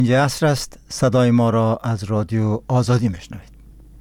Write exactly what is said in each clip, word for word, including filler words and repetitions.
اینجا عصر است. صدای ما را از رادیو آزادی میشنوید.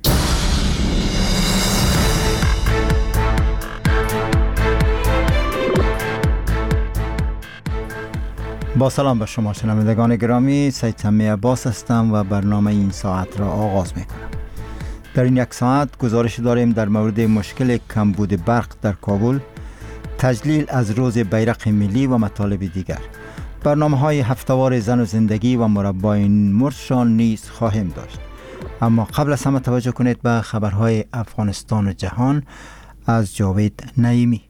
با سلام به شما شنوندگان گرامی، سید سمی عباس هستم و برنامه این ساعت را آغاز میکنم. در این یک ساعت گزارش داریم در مورد مشکل کمبود برق در کابل، تجلیل از روز بیرق ملی و مطالب دیگر. برنامه های هفتهوار زن و زندگی و مربای مرشان نیز خواهیم داشت. اما قبل از همه توجه کنید به خبرهای افغانستان و جهان از جاوید نعیمی.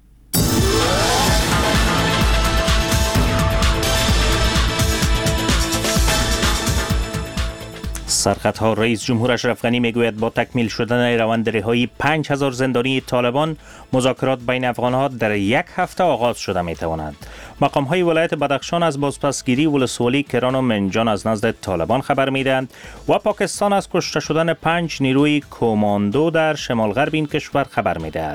سرخطها رئیس جمهور اشرف غنی میگوید با تکمیل شدن روند رهایی پنج هزار زندانی طالبان مذاکرات بین افغانها در یک هفته آغاز شده میتواند. مقام های ولایت بدخشان از بازپسگیری ولسوالی کران و منجان از نزد طالبان خبر میدهند و پاکستان از کشته شدن پنج نیروی کماندو در شمال غرب این کشور خبر میدهد.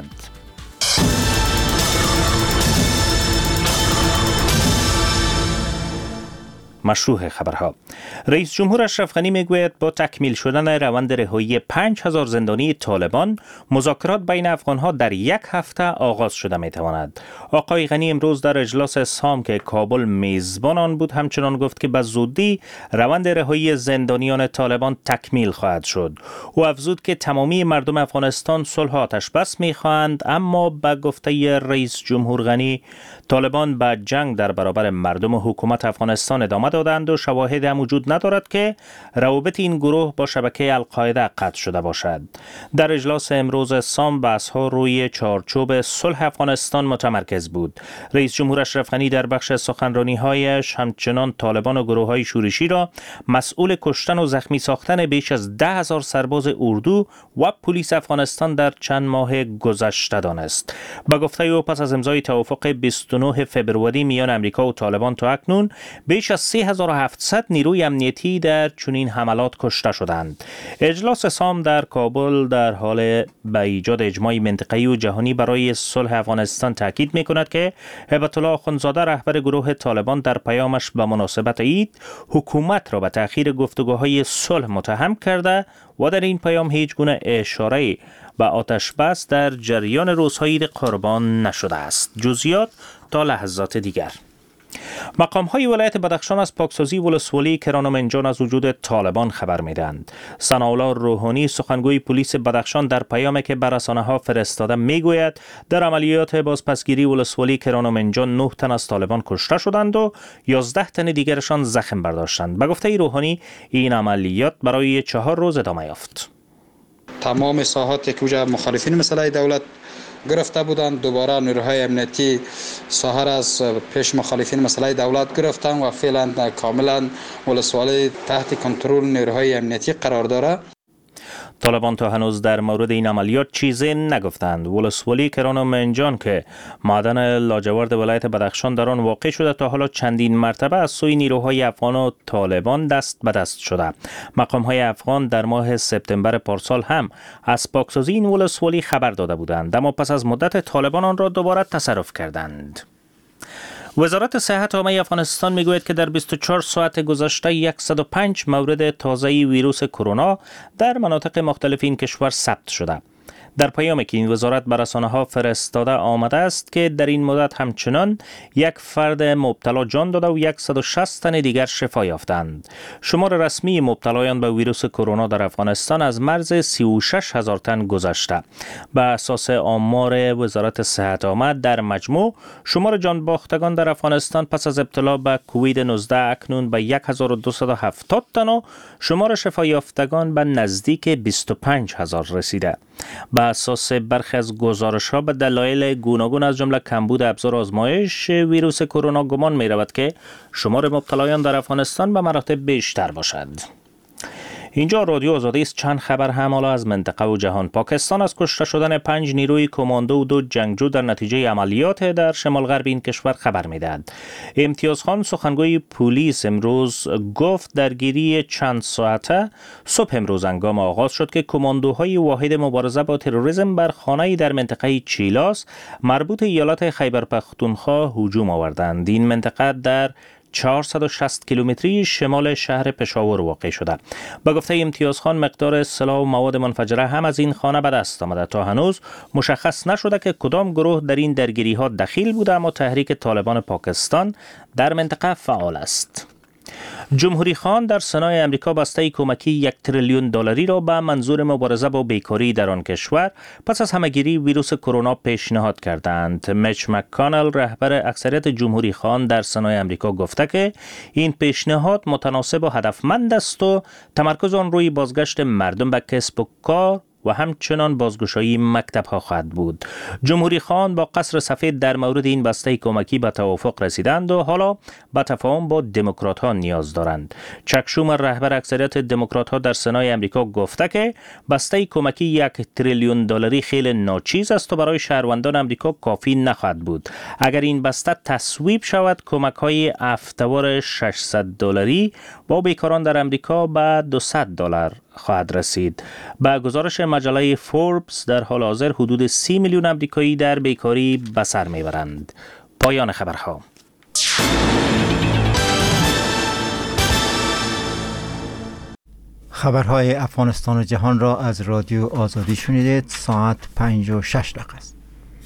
مشروع خبرها. رئیس جمهور اشرف غنی میگوید با تکمیل شدن روند رهایی پنج هزار زندانی طالبان مذاکرات بین افغانها در یک هفته آغاز شده میتواند. آقای غنی امروز در اجلاس سام که کابل میزبان آن بود همچنان گفت که به زودی روند رهایی زندانیان طالبان تکمیل خواهد شد. او افزود که تمامی مردم افغانستان صلح و آتش بس میخواهند، اما به گفته رئیس جمهور غنی طالبان به جنگ در برابر مردم و حکومت افغانستان ادامه دادند و شواهد هم وجود ندارد که روابط این گروه با شبکه القاعده قطع شده باشد. در اجلاس امروز سام بحث‌ها روی چارچوب صلح افغانستان متمرکز بود. رئیس جمهور اشرف غنی در بخش سخنرانی‌هایش همچنان طالبان و گروه‌های شورشی را مسئول کشتن و زخمی ساختن بیش از ده هزار سرباز اردو و پلیس افغانستان در چند ماه گذشته دانست. با گفته او پس از امضای توافق بیست و نه فوریه میان امریکا و طالبان تا اکنون بیش از سه هزار و هفتصد نیروی امنیتی در چنین حملات کشته شدند. اجلاس سام در کابل در حال به ایجاد اجماع منطقه‌ای و جهانی برای صلح افغانستان تاکید می‌کند که هیبت الله آخوندزاده رهبر گروه طالبان در پیامش به مناسبت عید حکومت را به تأخیر گفتگوهای صلح متهم کرده و در این پیام هیچ گونه اشاره‌ای به آتش بس در جریان روزهای قربان نشده است. جزئیات تا لحظات دیگر. مقام های ولایت بدخشان از پاکسازی ولسوالی کران و منجان از وجود طالبان خبر میدهند. ثناءالله روحانی سخنگوی پلیس بدخشان در پیامی که بر رسانه‌ها فرستاده میگوید در عملیات بازپسگیری ولسوالی کران و منجان نه تن از طالبان کشته شدند و یازده تن دیگرشان زخم برداشتند. به گفته روحانی این عملیات برای چهار روز ادامه یافت. تمام ساحاتی که وجه مخالفین مسئله دولت گرفته بودند دوباره نیروهای امنیتی ساحه از پیش مخالفین مسئله دولت گرفتند و فعلا کاملا ولسوالی تحت کنترل نیروهای امنیتی قرار دارد. طالبان تا هنوز در مورد این عملیات چیزی نگفتند. ولسوالی کران و منجان که معدن لاجورد ولایت بدخشان در آن واقع شده تا حالا چندین مرتبه از سوی نیروهای افغان و طالبان دست به دست شده. مقام‌های افغان در ماه سپتامبر پارسال هم از پاکسازی این ولسوالی خبر داده بودند، اما پس از مدت طالبان آن را دوباره تصرف کردند. وزارت صحت عامه افغانستان میگوید که در بیست و چهار ساعت گذشته صد و پنج مورد تازه ویروس کرونا در مناطق مختلف این کشور ثبت شده. در پیامی که این وزارت بر رسانه‌ها فرستاده آمده است که در این مدت همچنان یک فرد مبتلا جان داده و صد و شصت تن دیگر شفا یافتند. شمار رسمی مبتلایان به ویروس کرونا در افغانستان از مرز سی و شش هزار تن گذشته. به اساس آمار وزارت صحت عامه در مجموع شمار جان باختگان در افغانستان پس از ابتلا به کووید نوزده اکنون به هزار و دویست و هفتاد تن و شمار شفا یافتگان به نزدیک بیست و پنج هزار رسیده. به اساس برخی از گزارش‌ها به دلایل گوناگون از جمله کمبود ابزار آزمایش ویروس کرونا گمان می‌رود که شمار مبتلایان در افغانستان به مراتب بیشتر باشد. اینجا رادیو آزادی است. چند خبر هم حالا از منطقه و جهان. پاکستان از کشته شدن پنج نیروی کماندو و دو جنگجو در نتیجه عملیات در شمال غرب این کشور خبر میدهد. امتیاز خان سخنگوی پلیس امروز گفت درگیری چند ساعته صبح امروز هنگام آغاز شد که کماندوهای واحد مبارزه با تروریسم بر خانه‌ای در منطقه چیلاس مربوط ایالت خیبر پختونخوا هجوم آوردند. این منطقه در چهارصد و شصت کیلومتری شمال شهر پشاور واقع شده. با گفته امتیاز خان مقدار سلاح و مواد منفجره هم از این خانه به دست آمده. تا هنوز مشخص نشده که کدام گروه در این درگیری ها دخیل بوده، اما تحریک طالبان پاکستان در منطقه فعال است. جمهوری خان در سنای امریکا بسته کمکی یک تریلیون دلاری را به منظور مبارزه با بیکاری در آن کشور پس از همهگیری ویروس کرونا پیشنهاد کردند. میچ مک‌کانل رهبر اکثریت جمهوری خان در سنای امریکا گفته که این پیشنهاد متناسب و هدفمند است و تمرکز آن روی بازگشت مردم به کسب و کار و همچنان بازگشایی مکتب ها خواهد بود. جمهوری خان با قصر سفید در مورد این بسته کمکی به توافق رسیدند و حالا به تفاهم با دموکرات ها نیاز دارند. چک شومر رهبر اکثریت دموکرات ها در سنای امریکا گفته که بسته کمکی یک تریلیون دلاری خیلی ناچیز است و برای شهروندان امریکا کافی نخواهد بود. اگر این بسته تصویب شود، کمک های هفته‌وار ششصد دلاری با بیکاران در امریکا به دویست دلار خواهد رسید. با گزارش مجله فوربس در حال حاضر حدود سی میلیون امریکایی در بیکاری به سر میبرند. پایان خبرها. خبرهای افغانستان و جهان را از رادیو آزادی شنیدید. ساعت پنج و شش دقیقه است.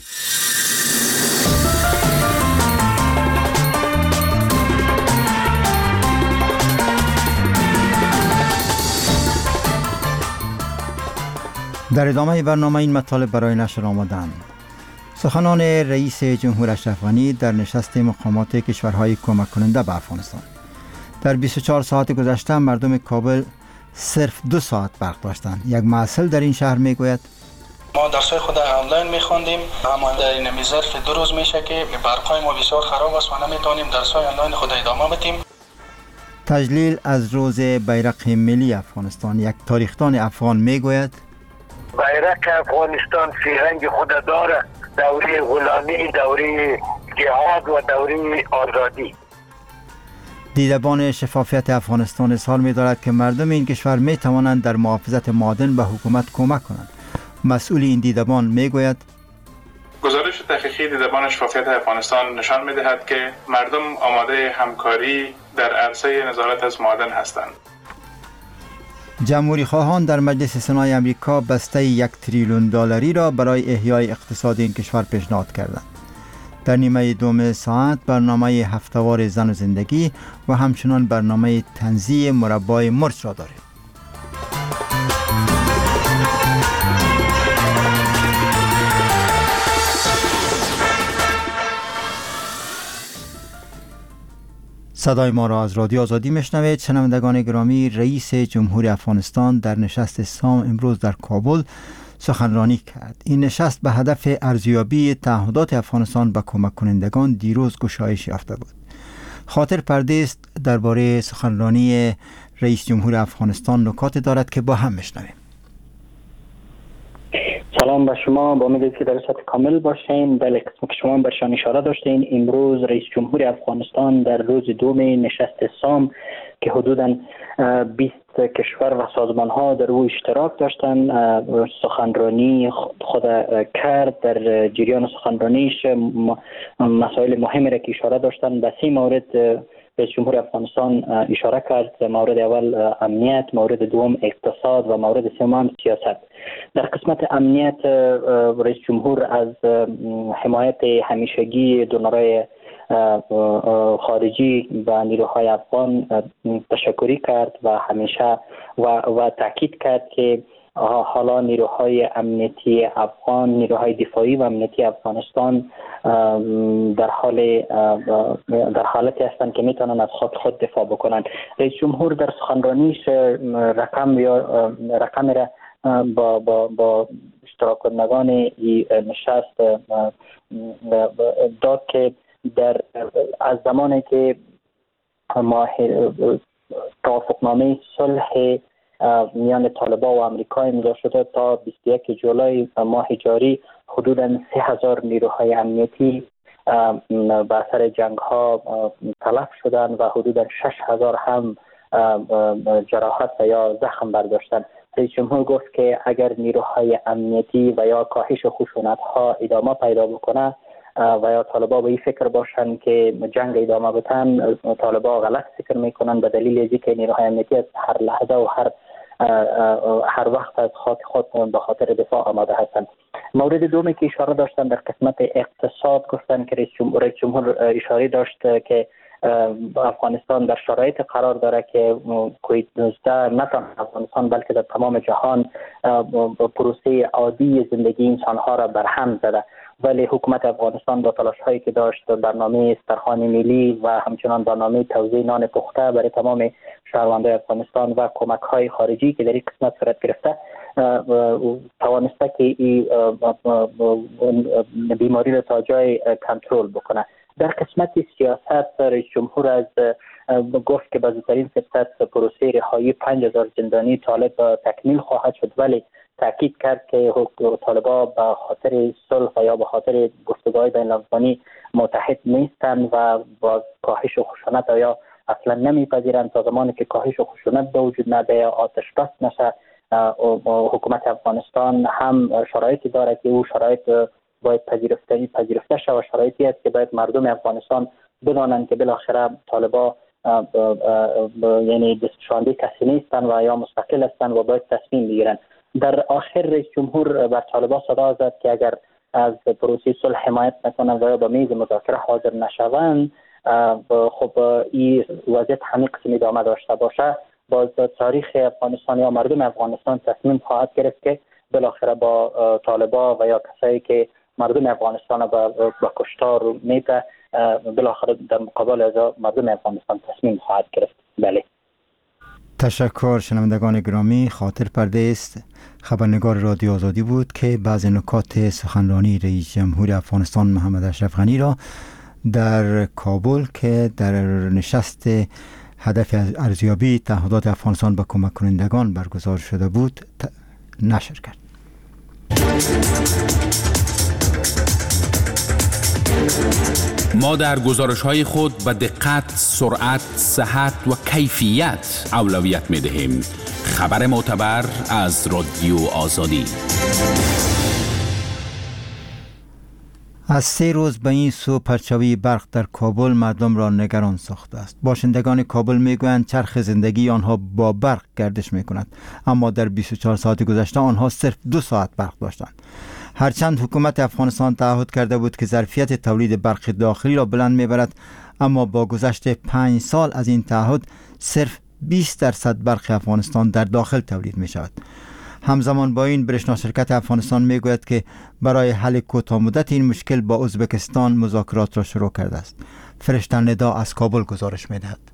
در ادامه برنامه این مطالب برای نشر آمدند. سخنان رئیس جمهور اشرف غنی در نشست مقامات کشورهای کمک کننده به افغانستان. در بیست و چهار ساعت گذشته مردم کابل صرف دو ساعت برق داشتند. یک مسئول در این شهر میگوید ما درسای خود آنلاین میخواندیم، اما در این ظرف دو روز میشه که برقای ما بسیار خراب است و نمیتونیم درسای آنلاین خود ادامه بدیم. تجلیل از روز بیرق ملی افغانستان. یک تاریخدان افغان میگوید بیرق افغانستان فرهنگ خود داره، دوره غلامی، دوره جهاد و دوره آزادی. دیدبان شفافیت افغانستان اظهار می‌دارد که مردم این کشور می‌توانند در محافظت معادن به حکومت کمک کنند. مسئول این دیدبان میگوید گزارش تحقیقی دیدبان شفافیت افغانستان نشان می‌دهد که مردم آماده همکاری در عرصه نظارت از معادن هستند. جمهوری خواهان در مجلس سنای امریکا بسته یک تریلیون دلاری را برای احیای اقتصاد این کشور پیشنهاد کردند. در نیمه دوم ساعت برنامه هفته‌وار زن و زندگی و همچنان برنامه تنزیه مربای مرچ را داریم. صدای ما را از رادیو آزادی میشنوید. شنوندگان گرامی، رئیس جمهور افغانستان در نشست سام امروز در کابل سخنرانی کرد. این نشست به هدف ارزیابی تعهدات افغانستان به کمک کنندگان دیروز گشایش یافته بود. خاطر پردیس درباره سخنرانی رئیس جمهور افغانستان نکات دارد که با هم میشنویم. سلام به شما، با امید که در سطح کامل باشین. بله، قسم که شما برشان اشاره داشتین، امروز رئیس جمهور افغانستان در روز دوم نشست سام که حدوداً بیست کشور و سازمان ها در او اشتراک داشتن سخنرانی خود کرد. در جریان سخنرانیش مسائل مهمی را که اشاره داشتن به سه مورد رئیس جمهور افغانستان اشاره کرد. مورد اول امنیت، مورد دوم اقتصاد و مورد سوم سیاست. در قسمت امنیت رئیس جمهور از حمایت همیشگی دونرای خارجی و نیروهای افغان تشکری کرد و همیشه و, و تاکید کرد که حالا نیروهای امنیتی افغان، نیروهای دفاعی و امنیتی افغانستان در حال در حالتی هستند که میتونن از خود خود دفاع بکنند. رئیس جمهور در سخنرانیش رقم یا رقم را با با با اشتراک کنندگان نشست داد که در از زمانی که ماه توافقنامه صلح میان طالبان و آمریکا امضا شده تا بیست و یک جولای ماه جاری حدوداً سه هزار نیروهای امنیتی به اثر جنگ ها تلف شدند و حدوداً شش هزار هم جراحت و یا زخم برداشتند. رئیس جمهور گفت که اگر نیروهای امنیتی و یا کاهش خشونت ها ادامه پیدا بکنه، و یا طالبا به این فکر باشن که جنگ ادامه بدن، طالبا غلط فکر میکنن به دلیل از اینکه نیروهای امنیتی هر لحظه و هر هر وقت از خاک خود به خاطر دفاع آماده هستند. مورد دومی که اشاره داشتن در قسمت اقتصاد گفتن که رئیس جمهور, رئیس جمهور اشاره داشت که افغانستان در شرایط قرار داره که کووید نوزده نه تنها افغانستان بلکه در تمام جهان پروسه عادی زندگی انسانها را برهم زده، ولی حکومت افغانستان با تلاش هایی که داشت برنامه استرخوان ملی و همچنان برنامه توزیع نان پخته برای تمام شهروندان افغانستان و کمک های خارجی که در این قسمت صورت گرفته توانسته که این بیماری را تا جای کنترل بکنه. در قسمت سیاست رئیس جمهور از گفت که به زودترین فرصت پروسه رهایی پنج هزار زندانی طالب تکمیل خواهد شد، ولی تاکید کرد که طالبان به خاطر صلح یا به خاطر گفتگوهای بین المللی متحد نیستند و با کاهش و خشونت یا اصلا نمیپذیرند. تا زمانی که کاهش و خشونت به وجود نیاد یا آتش بس نشه، حکومت افغانستان هم شرایطی داره که او شرایط باید پذیرفته پذیرفته شود و شرایطی است که باید مردم افغانستان بدانند که بالاخره طالبان یعنی دستشانده کسی نیستند و یا مستقل هستند و باید تصمیم بگیرند. در آخر رئیس جمهور بر طالبان صدا زد که اگر از پروسه صلح حمایت نکنند و یا به میز مذاکره حاضر نشوند، خب این وضعیت همین قسم ادامه داشته باشه، باز تاریخ افغانستان یا مردم افغانستان تصمیم خواهد گرفت که بالاخره با طالبان و یا کسایی که مردم افغانستان با کشتار میده بالاخره در مقابل از مردم افغانستان تصمیم خواهد گرفت. بله. تشکر. شنوندگان گرامی، خاطر پرده است خبرنگار رادیو آزادی بود که بعضی نکات سخنرانی رئیس جمهور افغانستان محمد اشرف غنی را در کابل که در نشست هدف ارزیابی تعهدات افغانستان به کمک کنندگان برگزار شده بود نشر کرد. ما در گزارش‌های خود به دقت، سرعت، صحت و کیفیت اولویت می‌دهیم. خبر معتبر از رادیو آزادی. از سه روز به این سو پرچاوی برق در کابل مردم را نگران ساخته است. باشندگان کابل میگویند چرخ زندگی آنها با برق گردش میکند، اما در بیست و چهار ساعت گذشته آنها صرف دو ساعت برق داشتند. هرچند حکومت افغانستان تعهد کرده بود که ظرفیت تولید برق داخلی را بلند میبرد، اما با گذشت پنج سال از این تعهد صرف بیست درصد برق افغانستان در داخل تولید می شود. همزمان با این برشنا شرکت افغانستان می گوید که برای حل کوتاه مدت این مشکل با ازبکستان مذاکرات را شروع کرده است. فرشته ندا از کابل گزارش می دهد.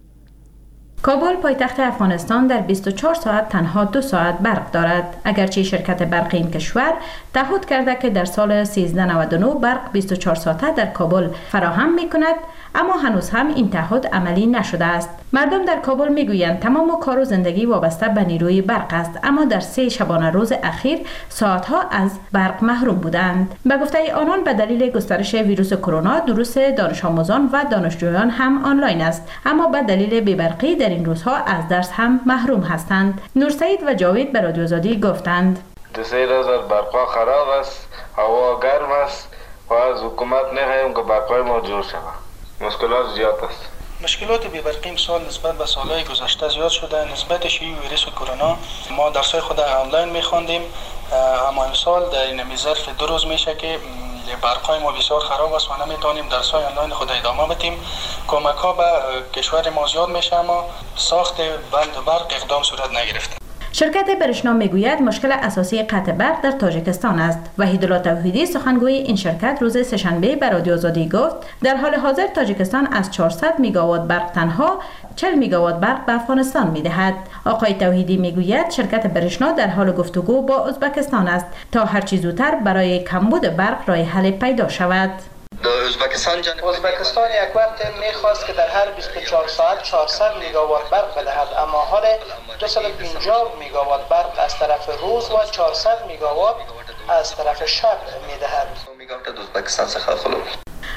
کابل پایتخت افغانستان در بیست و چهار ساعت تنها دو ساعت برق دارد، اگرچه شرکت برق این کشور تعهد کرده که در سال سیزده نود و نه برق بیست و چهار ساعته در کابل فراهم می کند، اما هنوز هم این تعهد عملی نشده است. مردم در کابل میگویند تمام کار و زندگی وابسته به نیروی برق است، اما در سه شبانه روز اخیر ساعتها از برق محروم بودند. به گفته آنان به دلیل گسترش ویروس کرونا دروس دانش آموزان و دانشجویان هم آنلاین است، اما به دلیل بی‌برقی در این روزها از درس هم محروم هستند. نورسعید و جاوید به رادیو آزادی گفتند دو سه روز برق خراب است، هوا گرم است و از حکومت نخواهیم که برقای ما جور شود. مشکلات زیاد است. مشکلات بی‌برقی امسال نسبت به سالهای گذشته زیاد شده. نسبت شیوع ویروس کرونا ما درس‌های خود آنلاین می‌خواندیم، اما امسال در این ظرف دو روز میشه که برقای ما بسیار خراب است و نمیتونیم درس‌های آنلاین خود ادامه بدیم. کمک‌ها به کشور ما زیاد میشه، اما ساخت بند برق اقدام صورت نگرفته. شرکت برشنا میگوید مشکل اساسی قطع برق در تاجیکستان است. وحیدالله توحیدی سخنگوی این شرکت روز سه‌شنبه به رادیو آزادی گفت در حال حاضر تاجیکستان از چهارصد میگاوات برق تنها چهل میگاوات برق به افغانستان میدهد. آقای توحیدی میگوید شرکت برشنا در حال گفتگو با ازبکستان است تا هر چه زودتر برای کمبود برق راه حل پیدا شود. ازبکستان ازبکستان یک وقت میخواست که در هر بیست و چهار ساعت چهارصد میگاوات برق بدهد، اما حال دویست و پنجاه میگاوات برق از طرف روز و چهارصد میگاوات از طرف شب میدهد.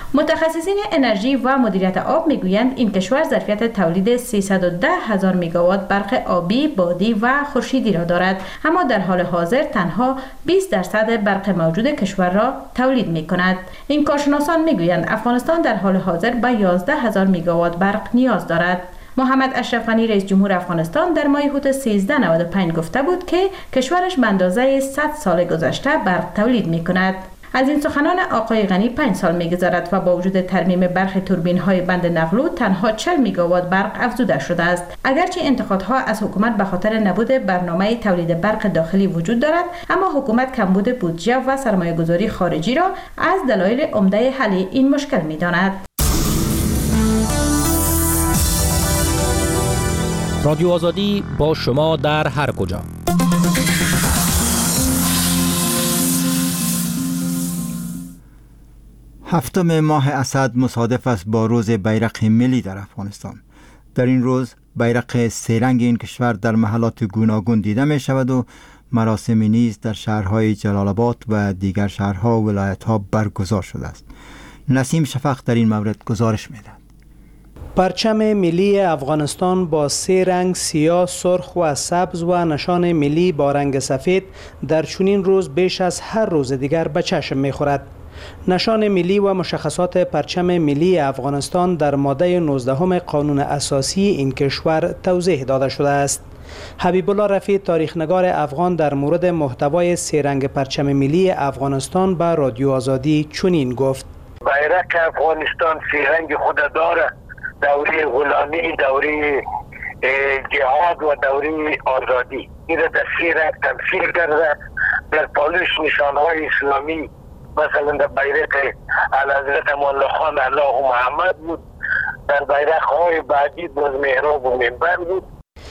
متخصصین انرژی و مدیریت آب میگویند این کشور ظرفیت تولید سیصد و ده هزار مگاوات برق آبی، بادی و خورشیدی را دارد، اما در حال حاضر تنها بیست درصد برق موجود کشور را تولید می کند. این کارشناسان میگویند افغانستان در حال حاضر به یازده هزار مگاوات برق نیاز دارد. محمد اشرف غنی رئیس جمهور افغانستان در ماه اوت سیزده نود و پنج گفته بود که کشورش به اندازه صد سال گذشته برق تولید می کند. از این سخنان آقای غنی پنج سال می‌گذرد و با وجود ترمیم برخی توربین‌های بند نقلو تنها چهل مگاوات برق افزوده شده است. اگرچه انتقادها از حکومت به خاطر نبود برنامه تولید برق داخلی وجود دارد، اما حکومت کمبود بودجه و سرمایه‌گذاری خارجی را از دلایل عمده حل این مشکل می‌داند. رادیو آزادی با شما در هر کجا. هفتم ماه اسد مصادف است با روز بیرق ملی در افغانستان. در این روز بیرق سه رنگ این کشور در محلات گوناگون دیده می شود و مراسمی نیز در شهرهای جلال آباد و دیگر شهرها و ولایت‌ها برگزار شده است. نسیم شفق در این مورد گزارش می‌دهد. پرچم ملی افغانستان با سه رنگ سیاه، سرخ و سبز و نشان ملی با رنگ سفید در چنین روز بیش از هر روز دیگر به چشم می‌خورد. نشان ملی و مشخصات پرچم ملی افغانستان در ماده نوزدهم قانون اساسی این کشور توضیح داده شده است. حبیب الله رفیع تاریخنگار افغان در مورد محتوای سه رنگ پرچم ملی افغانستان به رادیو آزادی چنین گفت: بیرق افغانستان سه رنگ خود داره، دوره غلامی، دوره جهاد و دوره آزادی. این در سه رنگ تمثیل کرده. در پالوش نشانهای اسلامی مثلا در بیرق اعلیحضرت امان الله خان الله و محمد بود، در بیرق های بعدی باز محراب و منبر بود.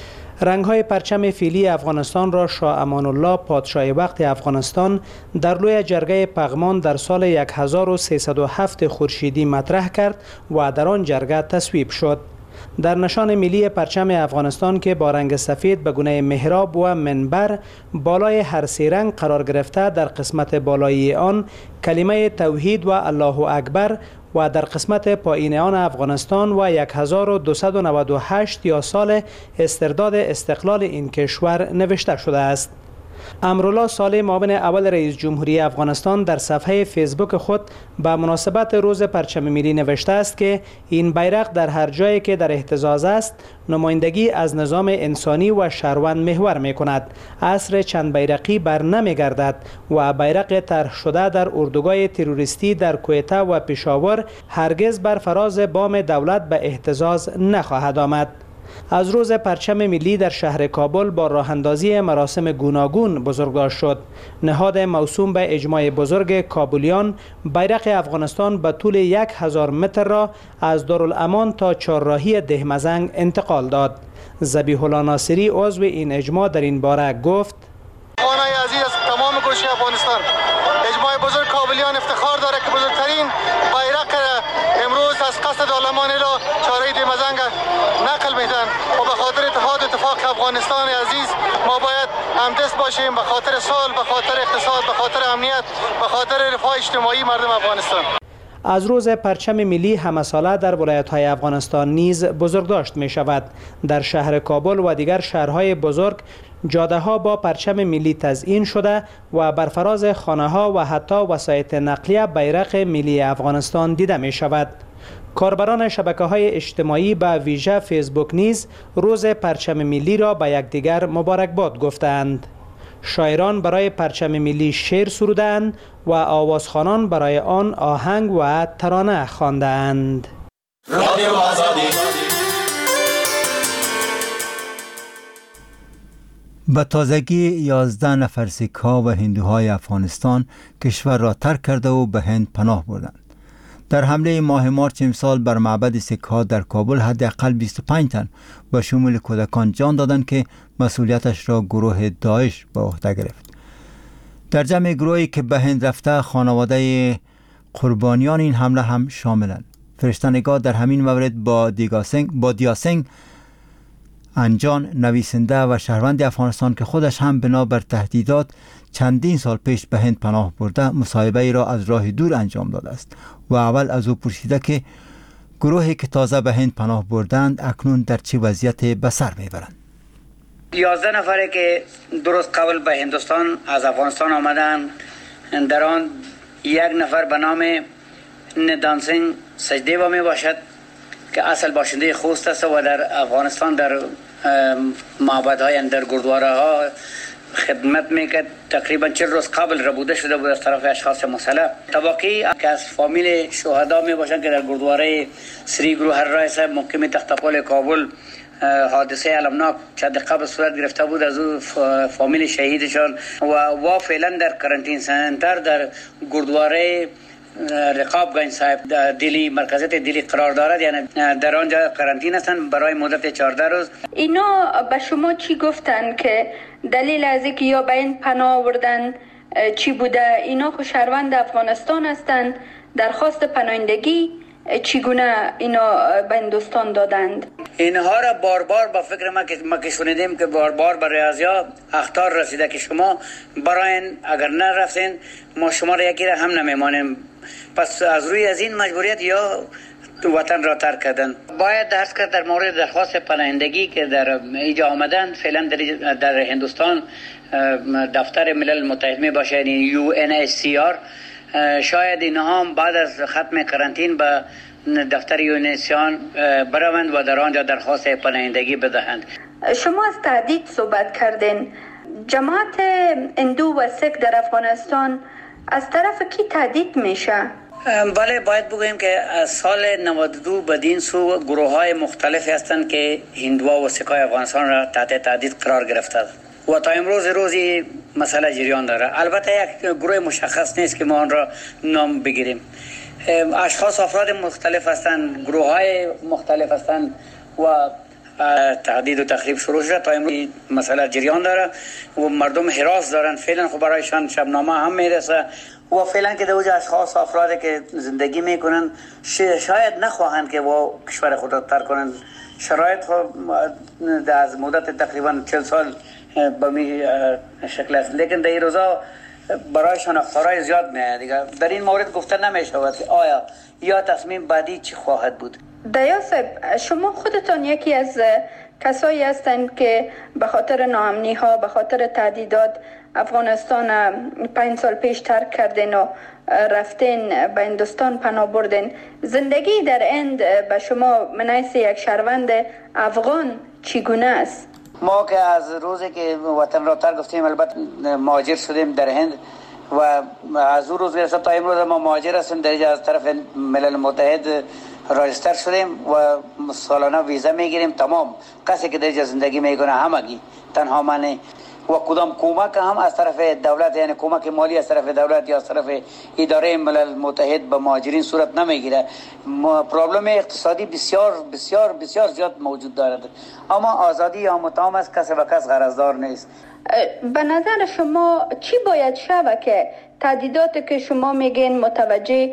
رنگ های پرچم فیلی افغانستان را شاه امان الله پادشاه وقت افغانستان در لوی جرگه پغمان در سال هزار و سیصد و هفت خورشیدی مطرح کرد و در آن جرگه تصویب شد. در نشان ملی پرچم افغانستان که با رنگ سفید به گونه محراب و منبر بالای هر سه رنگ قرار گرفته، در قسمت بالایی آن کلمه توحید و الله اکبر و در قسمت پایین آن افغانستان و هزار و دویست و نود و هشت یا سال استرداد استقلال این کشور نوشته شده است. امرالله صالح معاون اول رئیس جمهوری افغانستان در صفحه فیسبوک خود به مناسبت روز پرچم ملی نوشته است که این بیرق در هر جایی که در اهتزاز است نمایندگی از نظام انسانی و شهروند محور می کند. عصر چند بیرقی بر نمی گردد و بیرق طرح شده در اردوگاه تروریستی در کویته و پشاور هرگز بر فراز بام دولت به اهتزاز نخواهد آمد. از روز پرچم ملی در شهر کابل با راه اندازی مراسم گوناگون بزرگداشت شد. نهاد موسوم به اجماع بزرگ کابلیان بیرق افغانستان به طول یک هزار متر را از دارالامان تا چهارراهی دهمزنگ انتقال داد. ذبیح الله ناصری عضو این اجماع در این باره گفت: خوانای عزیز از تمام گوشه افغانستان، اجماع بزرگ کابلیان افتخار داره که بزرگترین بیرق امروز از قصد دارالامان را چهارراهی دهمزنگ نقل میدن و به خاطر اتحاد اتفاق افغانستان عزیز ما باید همدست باشیم، به خاطر صلح، به خاطر اقتصاد، به خاطر امنیت، به خاطر رفاه اجتماعی مردم افغانستان. از روز پرچم ملی همه ساله در ولایت‌های افغانستان نیز بزرگداشت می شود. در شهر کابل و دیگر شهرهای بزرگ جاده‌ها با پرچم ملی تزیین شده و بر فراز خانه‌ها و حتی وسایط نقلیه بیرق ملی افغانستان دیده می شود. کاربران شبکه‌های اجتماعی به ویژه فیسبوک نیز روز پرچم ملی را به یکدیگر مبارکباد گفتند. شاعران برای پرچم ملی شعر سرودند و آوازخوانان برای آن آهنگ و ترانه خواندند. رادیو آزادی. به تازگی یازده نفر سیک‌ها و هندوهای افغانستان کشور را ترک کرده و به هند پناه بردند. در حمله ماه مارچ امسال بر معبد سیک‌ها در کابل حداقل بیست و پنج تن به شمول کودکان جان دادند که مسئولیتش را گروه داعش به عهده گرفت. در جمع گروهی که به هند رفته خانواده قربانیان این حمله هم شاملند. فرشته‌نگار در همین مورد با دیگاسنگ با دیاسنگ انجان، نویسنده و شهروند افغانستان که خودش هم بنا بر تهدیدات چندین سال پیش به هند پناه برده مصاحبه ای را از راه دور انجام داده است و اول از او پرسیده که گروهی که تازه به هند پناه بردند اکنون در چه وضعیتی به سر میبرند. یازده نفره که درست قبل به هندوستان از افغانستان آمدند، در آن یک نفر به نام ندان سینگ سچدیوا می باشد که اصل باشنده خوست است و در افغانستان در معبدهای در گردواره ها خدمت میکرد. تقریبا چهل روز قبل ربوده شده بود از طرف اشخاص مسلح. طبقی که از فامیل شهدا می باشند که در گردواره سری گروهر رای صاحب محکم تختپال کابل حادثه علمناک چند قبل صورت گرفته بود، از او فامیل شهیدشان و وا فعلا در کرانتین سنتر در گردواره رقاب گنج صاحب دلی مرکزیت دلی قرار دارد، یعنی در آنجا کرانتین هستند برای مدت چهارده روز. اینا به شما چی گفتن که دلیل از اینکه یا به این پناه آوردن چی بوده؟ اینا خو شهروند افغانستان هستند، درخواست پناهندگی چگونه اینا به هندوستان دادند؟ اینها را بار بار با فکر ما که ما که شنیدیم که بار بار به ریاضیا اخطار رسیده که شما برای اگر نرفتین ما شما را یکی را هم نمیمانیم. پس از روی از این مجبوریت یا وطن را ترک کردن. باید درس کرد در مورد درخواست پناهندگی که در اینجا آمدن. فعلا در, در هندوستان دفتر ملل متحد می باشه، یعنی یو ان اچ سی آر. شاید اینها هم بعد از ختم کرانتین به دفتر یو ان اچ سی آر بروند و در آنجا درخواست پناهندگی بدهند. شما از تهدید صحبت کردین. جماعت هندو و سیک در افغانستان از طرف کی تهدید میشه؟ بله، باید بگوییم که از سال نود و دو بدین سو گروه های مختلف هستند که هندوها و سیکای افغانستان را تحت تهدید قرار گرفته و تا امروز روزی مسئله جریان داره. البته یک گروه مشخص نیست که ما آن را نام بگیریم. اشخاص افراد مختلف هستند، گروه های مختلف هستند و تهدید و تخریب شروع شده. تا امروز مسئله جریان داره و مردم هراس دارن. فعلا خب برایشان شبنامه هم میرسه و فعلا که دوجه اشخاص افرادی که زندگی میکنن شاید نخواهند که با کشور خود را ترک کنند. شرایط خب از مدت تقریبا چهل سال به می شکل است، لیکن در این روزا برایشان اخطارهای زیاد میاد دیگه. در این مورد گفته نمیشود که آیا یا تصمیم بعدی چی خواهد بود. دیا صاحب، شما خودتان یکی از کسایی هستند که به خاطر ناامنی ها، به خاطر تهدیدات افغانستان پنج سال پیش ترک کردین و رفتین به هندوستان پناه بردین. زندگی در هند به شما من حیث یک شهروند افغان چگونه است؟ ما که از روزی که وطن را ترک گفتیم البته مهاجر شدیم در هند و از اون روز گرفته تا امروز ما مهاجر هستیم. در اینجا از طرف ملل متحد راجستر شدیم و سالانه ویزا میگیریم. تمام کسی که در اینجا زندگی میکنه همگی، تنها من و کدام کمک هم از طرف دولت، یعنی کمک مالی از طرف دولت یا از طرف اداره ملل متحد به مهاجرین صورت نمیگیره. پرابلم اقتصادی بسیار بسیار بسیار زیاد موجود دارد، اما آزادی یا متام است، کس و کس غرضدار نیست. به نظر شما چی باید شود که تهدیداتی که شما میگین متوجه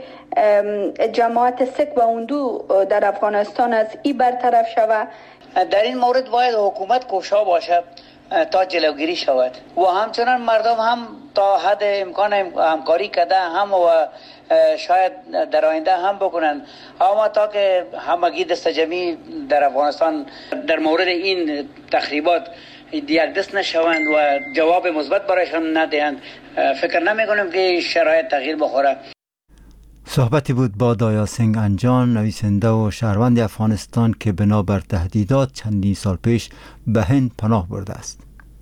جماعت سیک و هندو در افغانستان از این برطرف شود؟ در این مورد باید حکومت کوشا باشد تا جلوگیری شود و همچنان مردم هم تا حد امکان همکاری کرده هم و شاید در آینده هم بکنن، اما تا که همگی دست جمعی در افغانستان در مورد این تخریبات یک دست نشوند و جواب مثبت برایشان ندهند، فکر نمی کنم که شرایط تغییر بخوره. صحبتی بود با دایا سینگ انجان، نویسنده و شهروند افغانستان که بنابر تهدیدات چندین سال پیش به هند پناه برده است.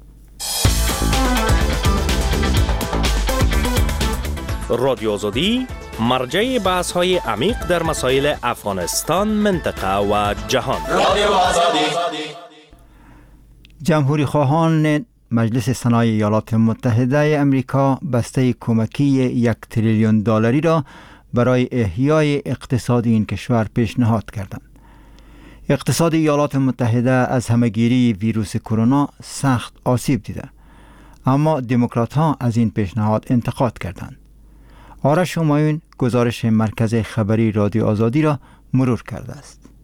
رادیو آزادی مرجع بحث های عمیق در مسائل افغانستان، منطقه و جهان. رادیو آزادی. جمهوری خواهان مجلس سنای ایالات متحده امریکا بسته کمکی یک تریلیون دلاری را برای احیای اقتصاد این کشور پیشنهاد کردند. اقتصاد ایالات متحده از همهگیری ویروس کرونا سخت آسیب دیده، اما دموکرات ها از این پیشنهاد انتقاد کردند. آرش همایون گزارش مرکز خبری رادیو آزادی را مرور کرده است.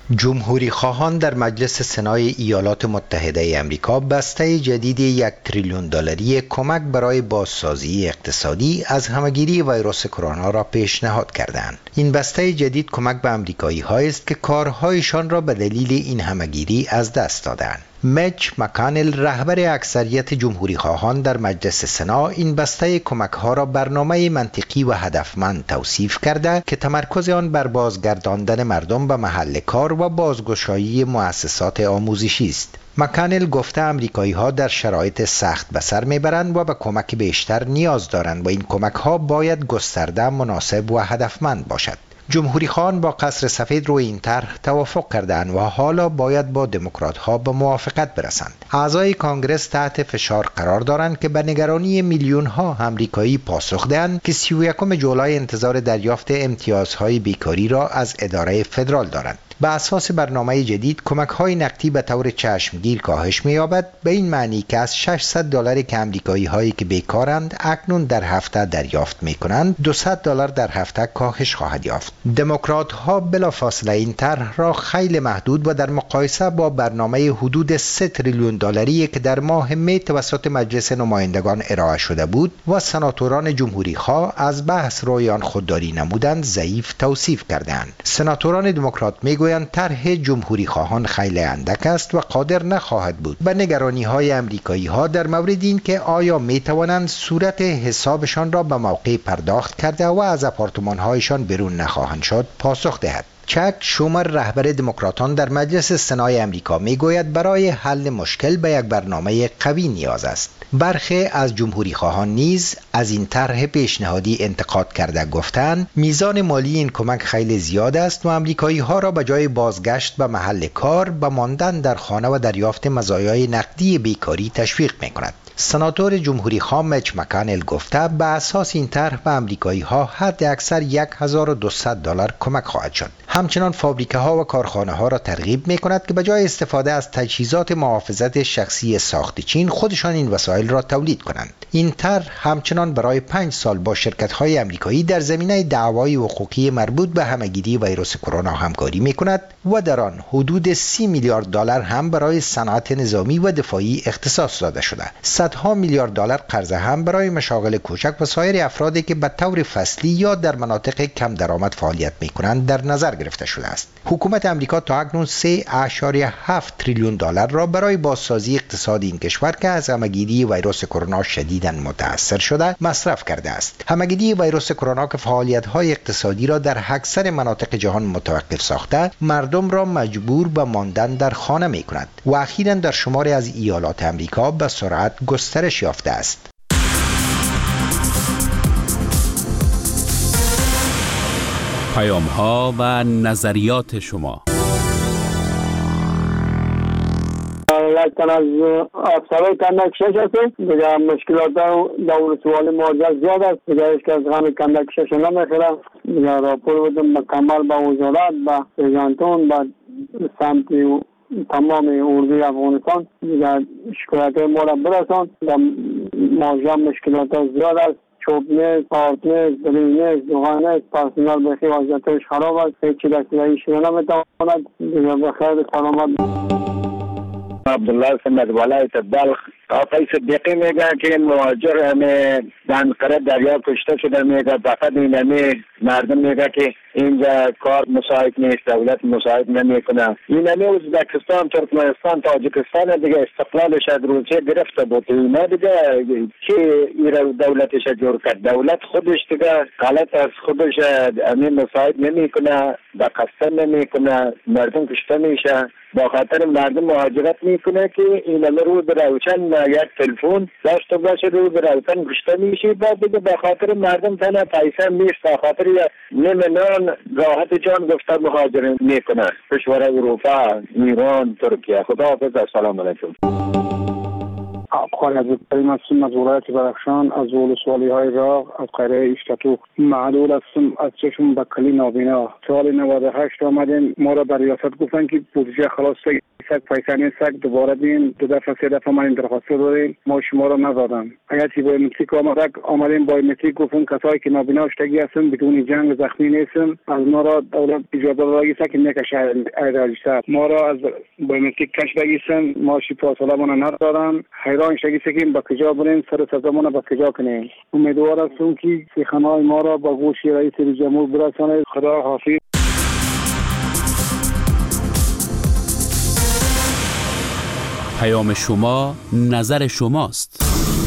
جمهوری خواهان در مجلس سنای ایالات متحده امریکا بسته جدید یک تریلیون دلاری کمک برای بازسازی اقتصادی از همهگیری ویروس کرونا را پیشنهاد کردند. این بسته جدید کمک به امریکایی هایی است که کارهایشان را به دلیل این همهگیری از دست دادند. میچ مکانل رهبر اکثریت جمهوری خواهان در مجلس سنا این بسته کمک ها را برنامه منطقی و هدفمند توصیف کرده که تمرکز آن بر بازگرداندن مردم به محل کار و بازگشایی مؤسسات آموزشی است. مکانل گفته امریکایی ها در شرایط سخت به سر میبرند و به کمک بیشتر نیاز دارند و این کمک ها باید گسترده، مناسب و هدفمند باشد. جمهوری خواهان با قصر سفید روی این طرح توافق کردند و حالا باید با دموکرات ها به موافقت برسند. اعضای کانگرس تحت فشار قرار دارند که به نگرانی میلیون ها امریکایی پاسخ دهند که سی و یکم جولای انتظار دریافت امتیازهای بیکاری را از اداره فدرال دارند. به اساس برنامه جدید کمک های نقدی به طور چشمگیر کاهش می‌یابد، به این معنی که از ششصد دلار که امریکایی هایی که بیکارند اکنون در هفته دریافت می‌کنند، دویست دلار در هفته کاهش خواهد یافت. دموکرات ها بلافاصله این طرح را خیلی محدود و در مقایسه با برنامه حدود سه تریلیون دلاری که در ماه می توسط مجلس نمایندگان ارائه شده بود و سناتوران جمهوری خواه از بحث روی آن خودداری نمودند ضعیف توصیف کردند. سناتوران دموکرات میگویند طرح جمهوری خواهان خیلی اندک است و قادر نخواهد بود به نگرانی های امریکایی ها در مورد این که آیا می توانند صورت حسابشان را به موقع پرداخت کرده و از آپارتمان هایشان بیرون نخواهند شد پاسخ دهد. چک شومر رهبر دموکراتان در مجلس سنای امریکا میگوید برای حل مشکل به یک برنامه قوی نیاز است. برخی از جمهوری خواهان نیز از این طرح پیشنهادی انتقاد کرده گفتند میزان مالی این کمک خیلی زیاد است و امریکایی ها را به جای بازگشت به محل کار به ماندن در خانه و دریافت مزایای نقدی بیکاری تشویق میکند. سناتور جمهوری خواه میچ مکانل گفته به اساس این طرح به امریکایی ها حد اکثر هزار و دویست دلار کمک خواهد شد. همچنان فابریکه ها و کارخانه ها را ترغیب می کند که به جای استفاده از تجهیزات محافظت شخصی ساخت چین خودشان این وسایل را تولید کنند. این طرح همچنان برای پنج سال با شرکت های امریکایی در زمینه دعوای حقوقی مربوط به همهگیری ویروس کرونا همکاری می کند و در آن حدود سی میلیارد دلار هم برای صنعت نظامی و دفاعی اختصاص داده شده. صدها میلیارد دلار قرض هم برای مشاغل کوچک و سایر افرادی که به طور فصلی یا در مناطق کم درآمد فعالیت می کنند در نظر گرفته شده است. حکومت امریکا تا اکنون سه اشاریه هفت تریلیون دلار را برای بازسازی اقتصاد این کشور که از همهگیری ویروس کرونا شدیداً متاثر شده مصرف کرده است. همهگیری ویروس کرونا که فعالیت‌های اقتصادی را در اکثر مناطق جهان متوقف ساخته، مردم را مجبور به ماندن در خانه می‌کند و اخیراً در شماری از ایالات امریکا به سرعت گسترش یافته است. پیام ها و نظریات شما. لکن از افسرهای کندک شش هست دیگه مشکلات دور سوال مواجه زیاد است دیگه ایش که از غم کندک شش نمیخوره دیگه راپور بدم مکمل به وزارت به ایجانتون به سمت تمام اردوی افغانستان دیگه شکایت ما را برسان مواجه مشکلات زیاد است. چوب نیست، آرد نیست، دلیل نیست، دوغان نیست، پرسنال بخی وضعیتش خراب است، هیچی دستگاهی شده نمیتواند دیگه بخیر سلامت. عبدالله سمت ولایت بلخ آقای صدیقی میگه که این مهاجر همه دنقره دریا کشته شده میگه فقط این همه مردم میگه که اینجا کار مساعد نیست، دولت مساعد نمیکنه. این همه ازبکستان، ترکمنستان، تاجیکستان دیگه استقلالش از روسیه گرفته بود. اینا دیگه چی ایران دولتش جور کرد؟ دولت خودش دیگه غلط از خودش همین مساعد نمیکنه، به قصد نمیکنه، مردم کشته میشه. با خاطر مردم مهاجرت میکنه که این همه رو به روشن یک تلفن داشته باشه رو به روشن کشته میشه. بعد دیگه به خاطر مردم تنها پیسه نیست، به خاطر نیم نان راحت جان گفته مهاجرت میکنه. کشور اروپا، ایران، ترکیه. خدا حافظ. السلام علیکم. خواهی عزیزترین هستم از ولایت بدخشان، از ولسوالی های راغ، از قریه اشتتوق. معلول هستم از چشم به کلی نابینا. سال نود و هشت آمدیم ما را در ریاست گفتن که بودجه خلاص سگ پیکانی سگ دوباره بین دو دفعه سه دفعه من این درخواست دادیم، ما شما را ندادن. اگر چی بایومتریک آمده آمدیم بایومتریک گفتن کسایی که نابینا شدگی هستن بدون جنگ زخمی نیستن، از ما را دولت اجازه داده است که نکشه ایراجسات ما را از بایومتریک کش بگیرن، ما شی فاصله من ندادن. حیران شدگی که با کجا بریم سر سازمان با کجا کنیم. امیدوار هستم که سخنهای ما را با گوش رئیس جمهور برساند. خدا حافظ. پیام شما نظر شماست.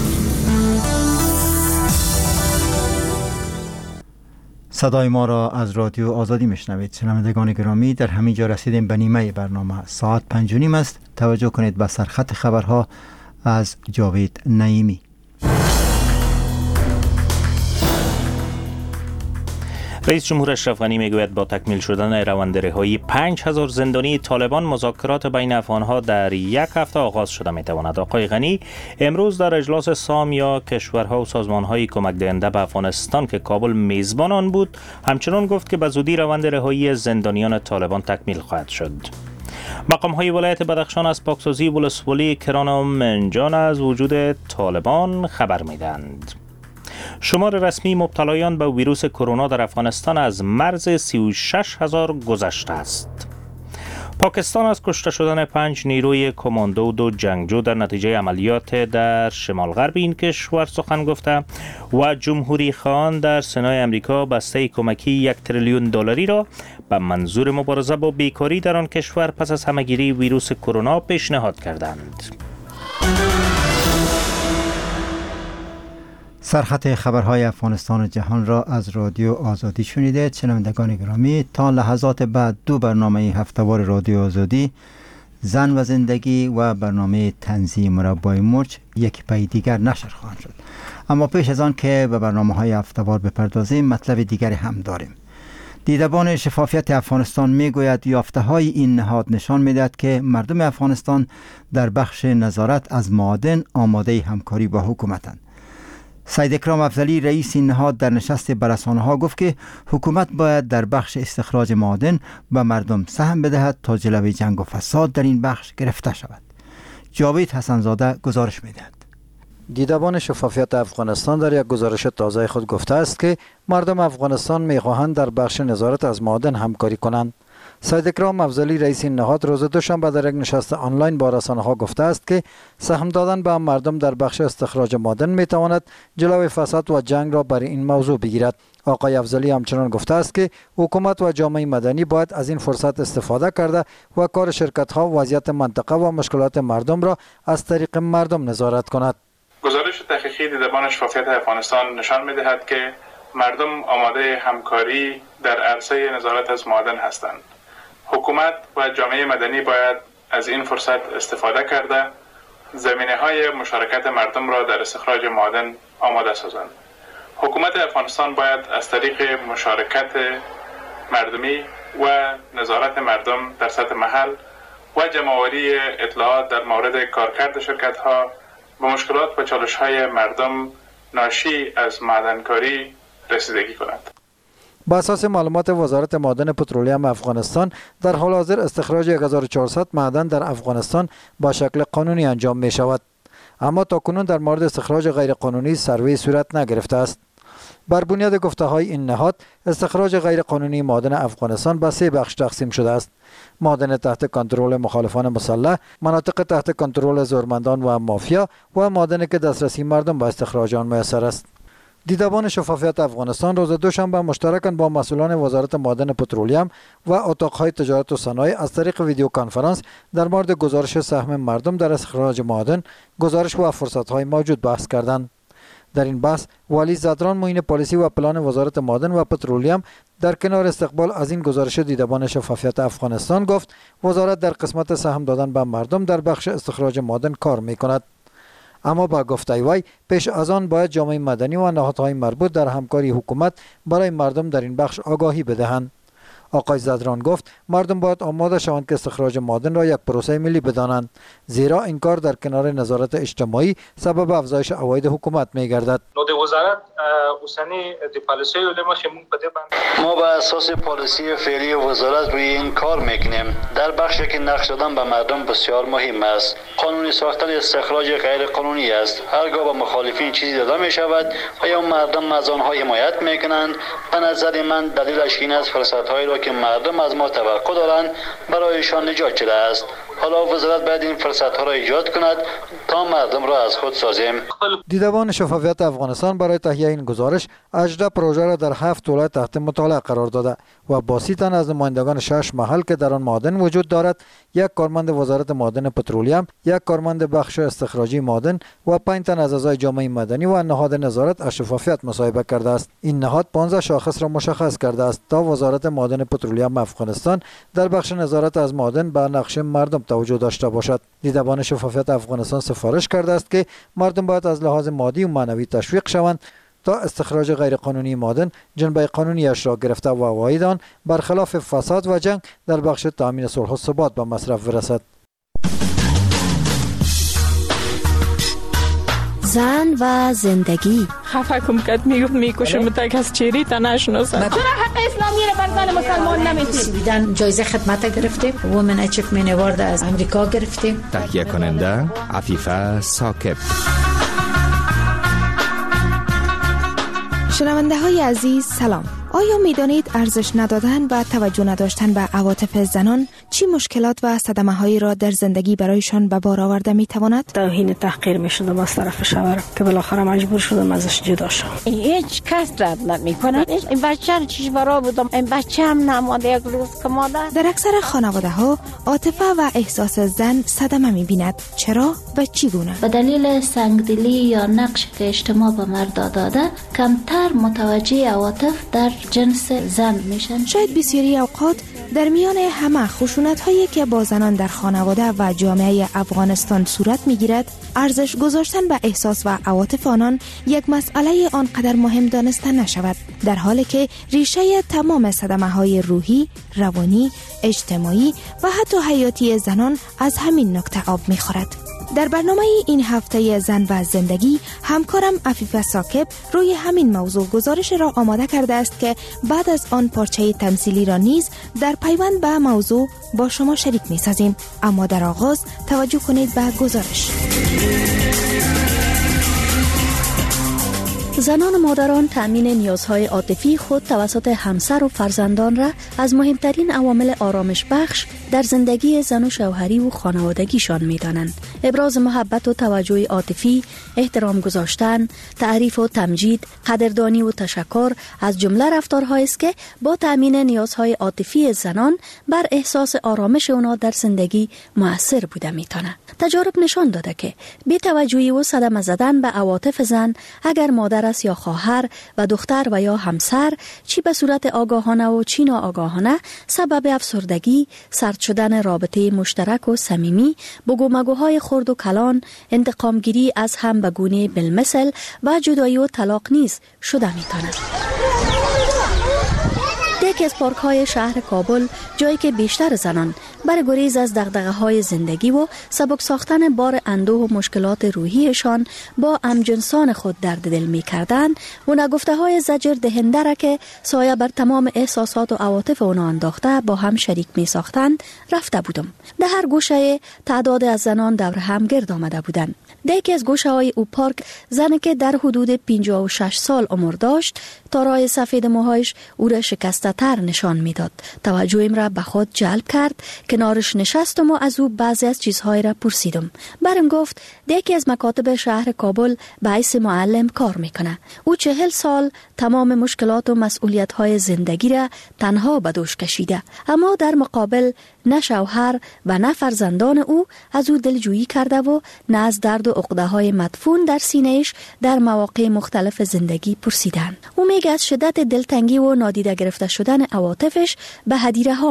صدای ما را از رادیو آزادی میشنوید. شنوندگان گرامی، در همین جا رسیدیم به نیمه برنامه. ساعت پنج و نیم است. توجه کنید به سرخط خبرها از جاوید نعیمی. رئیس جمهور اشرف غنی میگوید با تکمیل شدن رواندرهایی پنج هزار زندانی طالبان مذاکرات بین افغانها در یک هفته آغاز شده میتواند. آقای غنی امروز در اجلاس سام یا کشورها و سازمانهای کمک دهنده به افغانستان که کابل میزبان آن بود همچنان گفت که به زودی روند رهایی زندانیان طالبان تکمیل خواهد شد. مقام های ولایت بدخشان از پاکسازی ولسوالی کران و منجان از وجود طالبان خبر میدهند. شمار رسمی مبتلایان به ویروس کرونا در افغانستان از مرز سی و شش هزار گذشته است. پاکستان از کشته شدن پنج نیروی کماندو و دو جنگجو در نتیجه عملیات در شمال غرب این کشور سخن گفته و جمهوری خواهان در سنای امریکا بسته کمکی یک تریلیون دلاری را به منظور مبارزه با بیکاری در آن کشور پس از همهگیری ویروس کرونا پیشنهاد کردند. سرخط خبرهای افغانستان و جهان را از رادیو آزادی شنیدید. شنوندگان گرامی، تا لحظات بعد دو برنامه هفتهوار رادیو آزادی، زن و زندگی و برنامه طنزی مربای مرچ یک پای دیگر نشر خواهند شد. اما پیش از آن که به برنامه های هفتهوار بپردازیم، مطلب دیگری هم داریم. دیدبان شفافیت افغانستان میگوید یافته های این نهاد نشان میدهد که مردم افغانستان در بخش نظارت از معادن آماده همکاری با حکومتند. سید اکرام افضلی رئیس این نهاد در نشست با رسانه‌ها گفت که حکومت باید در بخش استخراج معادن به مردم سهم بدهد تا جلوی جنگ و فساد در این بخش گرفته شود. جاوید حسنزاده گزارش می‌دهد. دیدبان شفافیت افغانستان در یک گزارش تازه خود گفته است که مردم افغانستان می‌خواهند در بخش نظارت از معادن همکاری کنند. سید اکرام افضلی رئیس این نهاد روز دوشنبه در یک نشست آنلاین با رسانه‌ها گفته است که سهم دادن به مردم در بخش استخراج معادن می‌تواند جلوی فساد و جنگ را بر این موضوع بگیرد. آقای افضلی همچنان گفته است که حکومت و جامعه مدنی باید از این فرصت استفاده کرده و کار شرکت‌ها وضعیت منطقه و مشکلات مردم را از طریق مردم نظارت کند. گزارش تحقیقی دیدبان شفافیت افغانستان نشان می‌دهد که مردم آماده همکاری در عرصه نظارت از معادن هستند. حکومت و جامعه مدنی باید از این فرصت استفاده کرده زمینه‌های مشارکت مردم را در استخراج معادن آماده سازند. حکومت افغانستان باید از طریق مشارکت مردمی و نظارت مردم در سطح محل و جمع‌آوری اطلاعات در مورد کارکرد شرکت‌ها به مشکلات و چالش‌های مردم ناشی از معدنکاری رسیدگی کند. با اساس معلومات وزارت معادن پترولیم افغانستان در حال حاضر استخراج هزار و چهارصد معدن در افغانستان با شکل قانونی انجام می شود، اما تاکنون در مورد استخراج غیر قانونی سروی صورت نگرفته است. بر بنیاد گفته های این نهاد استخراج غیر قانونی معادن افغانستان به سه بخش تقسیم شده است: معادن تحت کنترل مخالفان مسلح، مناطق تحت کنترل زورمندان و مافیا و معادنی که دسترسی مردم به استخراج آن میسر است. دیدبان شفافیت افغانستان روز دوشنبه مشترکاً با مسئولان وزارت معادن پترولیم و اتاقهای تجارت و صنایع از طریق ویدیو کنفرانس در مورد گزارش سهم مردم در استخراج معادن، گزارش و فرصت‌های موجود بحث کردند. در این بحث والی زدران معین پالیسی و پلان وزارت معادن و پترولیم در کنار استقبال از این گزارش دیدبان شفافیت افغانستان گفت وزارت در قسمت سهم دادن به مردم در بخش استخراج معادن کار می‌کند. اما با گفته وی پیش از آن باید جامعه مدنی و نهادهای مربوط در همکاری حکومت برای مردم در این بخش آگاهی بدهند. آقای زدران گفت مردم باید آماده شوند که استخراج معدن را یک پروسه ملی بدانند، زیرا این کار در کنار نظارت اجتماعی سبب افزایش عواید حکومت می گردد. نو د وزارت اوسنی د پالیسی علما خمون په دې ما بر اساس پالیسی فعلی وزارت روی این کار میکنیم. در بخشی که نقش دادن به مردم بسیار مهم است. قانونی ساختن استخراج غیر قانونی است. هرگاه به مخالفین چیزی داده می شود و یا مردم از آنها حمایت میکنند، به نظر من دلیلش این است فرصت‌هایی را که مردم از ما توقع دارند برایشان ایجاد شده است. حالا وزارت باید این فرصت‌ها را ایجاد کند تا مردم را از خود سازیم. دیدبان شفافیت افغانستان برای تهیه این گزارش اجرا پروژه را در هفت ولایت تحت مطالعه قرار داده و با سی تن از نمایندگان شش محل که در آن معدن وجود دارد، یک کارمند وزارت معدن پترولیم، یک کارمند بخش استخراجی معدن و پنج تن از اعضای جامعه مدنی و نهاد نظارت از شفافیت مصاحبه کرده است. این نهاد پانزده شاخص را مشخص کرده است تا وزارت معدن پترولیم افغانستان در بخش نظارت از معدن به نقش مردم توجه داشته باشد. دیدبان شفافیت افغانستان سفارش کرده است که مردم باید از لحاظ مادی و معنوی تشویق شوند تا استخراج غیرقانونی معدن جنبه قانونیش را گرفته و عواید آن برخلاف فساد و جنگ در بخش تامین صلح و ثبات به مصرف برسد. زن و زندگی خفه کم کد میگفت میکشم تا کس چیری تا نشناسم. چرا حق اسلامی را بر زن مسلمان نمیدید؟ سویدن جایزه خدمت گرفتیم، وومن اچیومنت اوارد از امریکا گرفتیم. تهیه کننده عفیفه ثاقب. شنونده های عزیز سلام. آیا می دانید ارزش ندادن و توجه نداشتن به عواطف زنان چی مشکلات و صدمه هایی را در زندگی برایشان به بار آورده می تواند؟ توهین تحقیر می شدم از طرف شوهرم که بالاخره مجبور شدم ازش جدا شم. هیچ کس رد نمی کنه. این بچه چیش برا بودم، این بچه هم نماده یک روز که مادر. در اکثر خانواده ها عاطفه و احساس زن صدمه می بیند. چرا و چی گونه؟ به دلیل سنگدلی یا نقش که اجتماع به مرد داده کمتر متوجه عواطف در جنس زن میشن. شاید بسیاری اوقات در میان همه خشونت هایی که با زنان در خانواده و جامعه افغانستان صورت میگیرد، ارزش گذاشتن به احساس و عواطف آنان یک مسئله آنقدر مهم دانسته نشود، در حالی که ریشه تمام صدمه های روحی، روانی، اجتماعی و حتی حیاتی زنان از همین نکته آب میخورد. در برنامه این هفته زن و زندگی همکارم عفیفه ثاقب روی همین موضوع گزارش را آماده کرده است که بعد از آن پارچه تمثیلی را نیز در پیوند به موضوع با شما شریک می سازیم. اما در آغاز توجه کنید به گزارش. زنان و مادران تأمین نیازهای عاطفی خود توسط همسر و فرزندان را از مهمترین عوامل آرامش بخش در زندگی زن و شوهری و خانوادگیشان می دانند. ابراز محبت و توجه عاطفی، احترام گذاشتن، تعریف و تمجید، قدردانی و تشکر از جمله رفتارهایی است که با تأمین نیازهای عاطفی زنان بر احساس آرامش آنها در زندگی مؤثر بوده می تواند. تجارب نشان داده که بی توجهی و صدمه زدن به عواطف زن، اگر مادر است یا خواهر و دختر و یا همسر، چی به صورت آگاهانه و چی ناآگاهانه، سبب افسردگی، سرد شدن رابطه مشترک و صمیمی، بگومگوهای خرد و کلان، انتقامگیری از هم به گونه بالمثل و جدایی و طلاق نیز شده می‌تواند. یکی از پارک های شهر کابل، جایی که بیشتر زنان برای گریز از دغدغه های زندگی و سبک ساختن بار اندوه و مشکلات روحیشان با همجنسان خود درد دل می کردن و نگفته های زجر دهنده را که سایه بر تمام احساسات و عواطف اونا انداخته با هم شریک می ساختند رفته بودم. در هر گوشه تعداد از زنان دور هم گرد آمده بودند. در یکی از گوشه های او پارک، زنی که در حدود پنجاه و شش سال عمر داشت، تارای سفید موهایش او را شکسته تر نشان میداد. توجهم را به خود جلب کرد. کنارش نشستم و از او بعضی از چیزهای را پرسیدم. برم گفت یکی از مکاتب شهر کابل به حیث معلم کار میکنه. او چهل سال تمام مشکلات و مسئولیت های زندگی را تنها به دوش کشیده، اما در مقابل نه شوهر و نه فرزندان او از او دلجویی کرده و نه از درد و عقده های مدفون در سینه‌اش در مواقع مختلف زندگی پرسیدن. او میگه از شدت دلتنگی و نادیده گرفته شدن عواطفش به هدیره ها میره.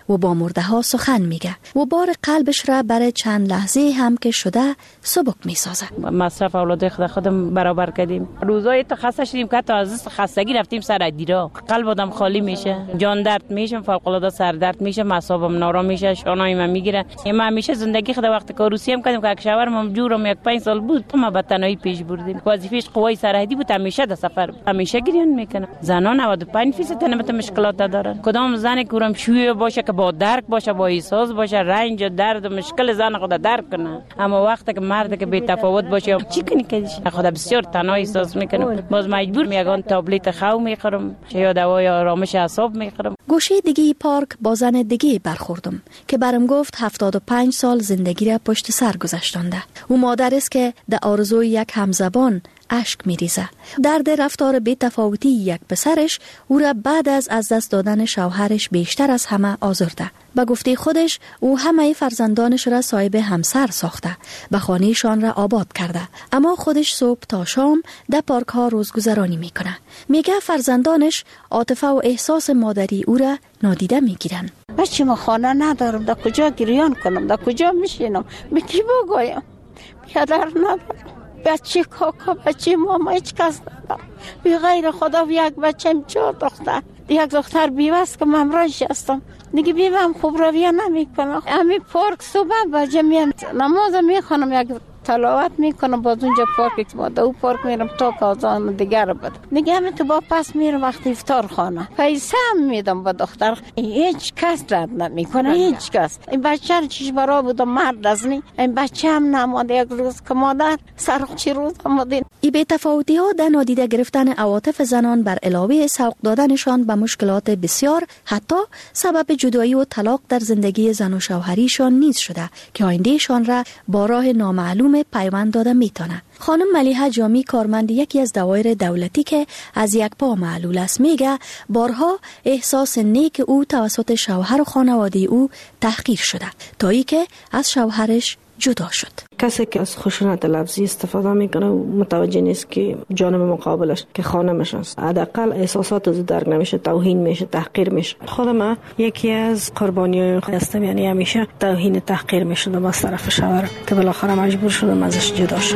و با مرده ها سخن میگه و بار قلبش را برای چند لحظه هم که شده سبک میسازه. مصرف اولاد خود خودم برابر کردیم. روزای تو خسته شدیم که تا از خستگی رفتیم سر دیرا. قلب آدم خالی میشه، جان درد میشه، فوق العاده سر درد میشه، اعصابم نارام میشه، شانای من میگیره. من همیشه زندگی خود وقت کاروسی هم کردیم که کشورم جورم یک پنج سال بود ما به تنهایی پیش بردیم. وظیفه‌اش قوای سرحدی بود، همیشه در سفر بود. همیشه گریان میکنه. زنان نود و پنج درصد تنمت مشکلات دارن. کدام زن کورم شوی باشه که با درک باشه، با احساس باشه، رنج و درد و مشکل زن خود درک کنه. اما وقتی که مرد که بی تفاوت باشه چی کنی که خود بسیار تنها احساس میکنه. باز مجبور میگم تابلت خو میخورم یا دوای آرامش اعصاب میخورم. گوشه دیگه پارک با زن دیگه برخوردم که برام گفت هفتاد و پنج سال زندگی را پشت سر گذاشتنده. او مادر است که در آرزوی یک همزبان اشک میریزه. درد رفتار بی تفاوتی یک پسرش او را بعد از از دست دادن شوهرش بیشتر از همه آزرده. به گفته خودش او همه فرزندانش را صاحب همسر ساخته، به خانهشان را آباد کرده، اما خودش صبح تا شام در پارک ها روزگذرانی میکنه. میگه فرزندانش عاطفه و احساس مادری او را نادیده میگیرن. بچه ما خانه ندارم، در کجا گریان کنم، در کجا میشینم، به کی بگویم؟ پدر ندارم، بچه کاکا، بچه ماما، هیچ کس ندارم بی غیر خدا. یک بچه چهار دختر، یک دختر بیوست که ممرانش هستم دیگه، بیوام خوب رویه نمی کنم. همین پارک صبح بجه میام نماز میخوانم، یک تلاوت میکنم، باز اونجا پارک ما دو پارک میرم تا کازان دیگر بده دیگه. همین تو با پس میرم وقتی افطار خانه پیسه هم میدم با دختر. هیچ کس رد نمیکنه، هیچ کس. این بچه رو چیش برا بودم مرد از نی، این بچه هم نماده یک روز که مادر سرخ چی روز آمدین. ای بی تفاوتی ها در نادیده گرفتن عواطف زنان بر علاوه سوق دادنشان به مشکلات بسیار، حتی سبب جدایی و طلاق در زندگی زن و شوهریشان نیز شده که آیندهشان را با راه نامعلوم پیوند داده میتونه. خانم ملیحه جامی، کارمند یکی از دوایر دولتی که از یک پا معلول است، میگه بارها احساس نیک او توسط شوهر و خانواده او تحقیر شده تا ای که از شوهرش جدا شد. کسی که از خشونت لفظی استفاده میکنه متوجه نیست که جانب مقابلش که خانمش است، حداقل احساسات از درک نمیشه، توهین میشه، تحقیر میشه. خودم یکی از قربانیای هستم، یعنی همیشه توهین تحقیر میشدم از طرف شوهرم که بالاخره مجبور شدم ازش جدا شم.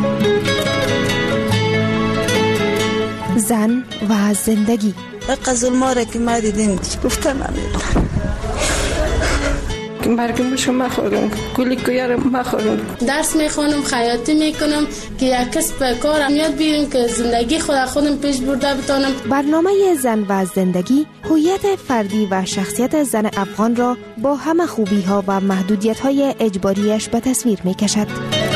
زن و زندگی. ظلما را که ما دیدیم گفتن نمیدونم، برگم بشم مخورم، گلی کویار مخورم، درس میخوانم، خیاطی میکنم که یک کسب کارم یاد بگیرم که زندگی خود خودم پیش برده بتانم. برنامه زن و زندگی هویت فردی و شخصیت زن افغان را با همه خوبی ها و محدودیت های اجباریش به تصویر میکشد.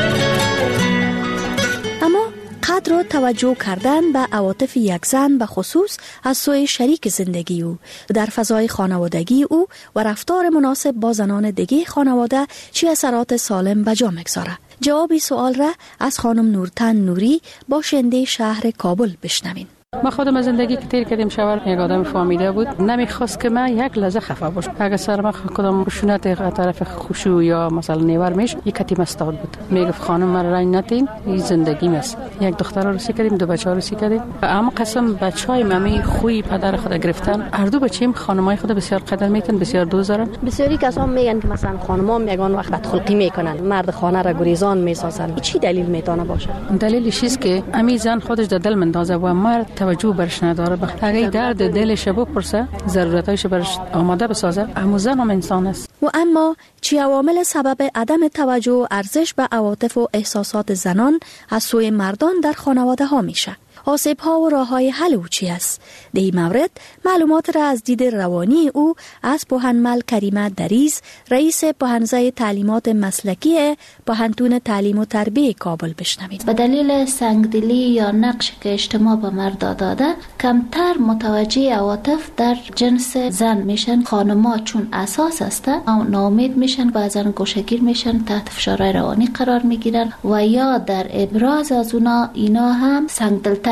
قدر و توجه کردن به عواطف یک زن به خصوص از سوی شریک زندگی او در فضای خانوادگی او و رفتار مناسب با زنان دیگه خانواده چه اثرات سالم به جا میگذاره. جواب سوال را از خانم نورتن نوری، باشنده شهر کابل، بشنوین. ما خودم از زندگی که تیر کردیم، شوهر یک آدم فهمیده بود، نمیخواست که من یک لحظه خفه باشم. اگه سر ما کدام خشونت از طرف خوشو یا مثلا نیور میش، یک کتیم استاد بود، میگفت خانم مرا رنج نتین، این زندگی است. یک دختر رو سی کردیم، دو بچه رو سی کردیم، اما قسم بچهای ممی خوی پدر خود گرفتن. هر دو بچه‌ام خانمای خود بسیار قدر میکنن، بسیار دوست دارن. بسیاری کسا میگن که مثلا خانم‌ها میگن وقت بدخلقی میکنن، مرد خانه را گریزان میسازن. چی دلیل میتونه باشه؟ دلیلش است که امی زن خودش در دل مندازه و مرد توجه برش نداره. اگه درد دلش بپرسه، ضرورتایش برش آماده بسازه، اما زن هم انسان است. و اما چی عوامل سبب عدم توجه و ارزش به عواطف و احساسات زنان از سوی مردان در خانواده ها میشه؟ آسیب ها و راه های حل او چی است؟ در این مورد معلومات را از دید روانی او از پوهنمل کریمه دریز، رئیس پوهنزه تعلیمات مسلکی پوهنتون تعلیم و تربیه کابل، بشنوید. به دلیل سنگدلی یا نقش که اجتماع به مرد داده، کمتر متوجه عواطف در جنس زن میشن. خانم‌ها چون اساس هستن، ناامید میشن، بعضا گوشه‌گیر میشن، تحت فشار روانی قرار میگیرن و یا در ابراز از اونا اینا هم سنگدلتر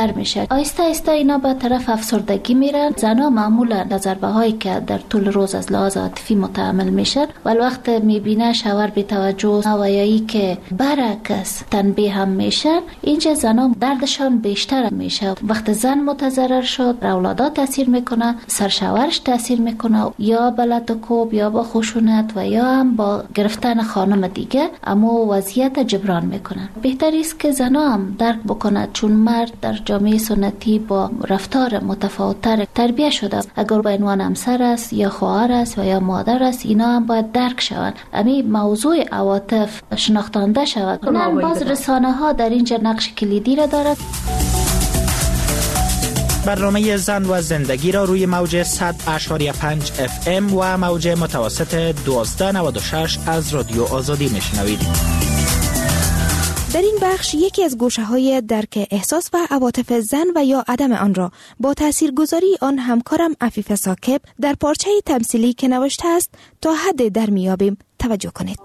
بیشتر میشه. آیسته آیسته اینا به طرف افسردگی میرن. زنها معمولا در ضربه هایی که در طول روز از لحاظ عاطفی متحمل میشن و وقت میبینه شوهر بی توجه و یا که برعکس تنبیه هم میشن، اینجا زنها دردشان بیشتر میشه. وقت زن متضرر شد، اولادات تاثیر میکنه، سرشوهرش تاثیر میکنه، یا با لطکوب یا با خشونت و یا هم با گرفتن خانم دیگه، اما وضعیت جبران میکنن. بهتر است که زنها هم درک بکنه چون مرد در جامعه سنتی با رفتار متفاوت‌تر تربیت شده. اگر به عنوان همسر است یا خواهر است و یا مادر است، اینا هم باید درک شوند. همین موضوع عواطف شناختانده شود. من باز رسانه ها در اینجا نقش کلیدی را دارد. برنامه زن و زندگی را روی موج صد اشاری پنج اف ام و موج متوسط دوازده نود و شش از رادیو آزادی میشنوید. در این بخش یکی از گوشه‌های درک احساس و عواطف زن و یا عدم آن را با تاثیرگذاری آن همکارم عفیف ثاقب در پارچه تمثیلی که نوشته است تا حد در میابیم توجه کنید.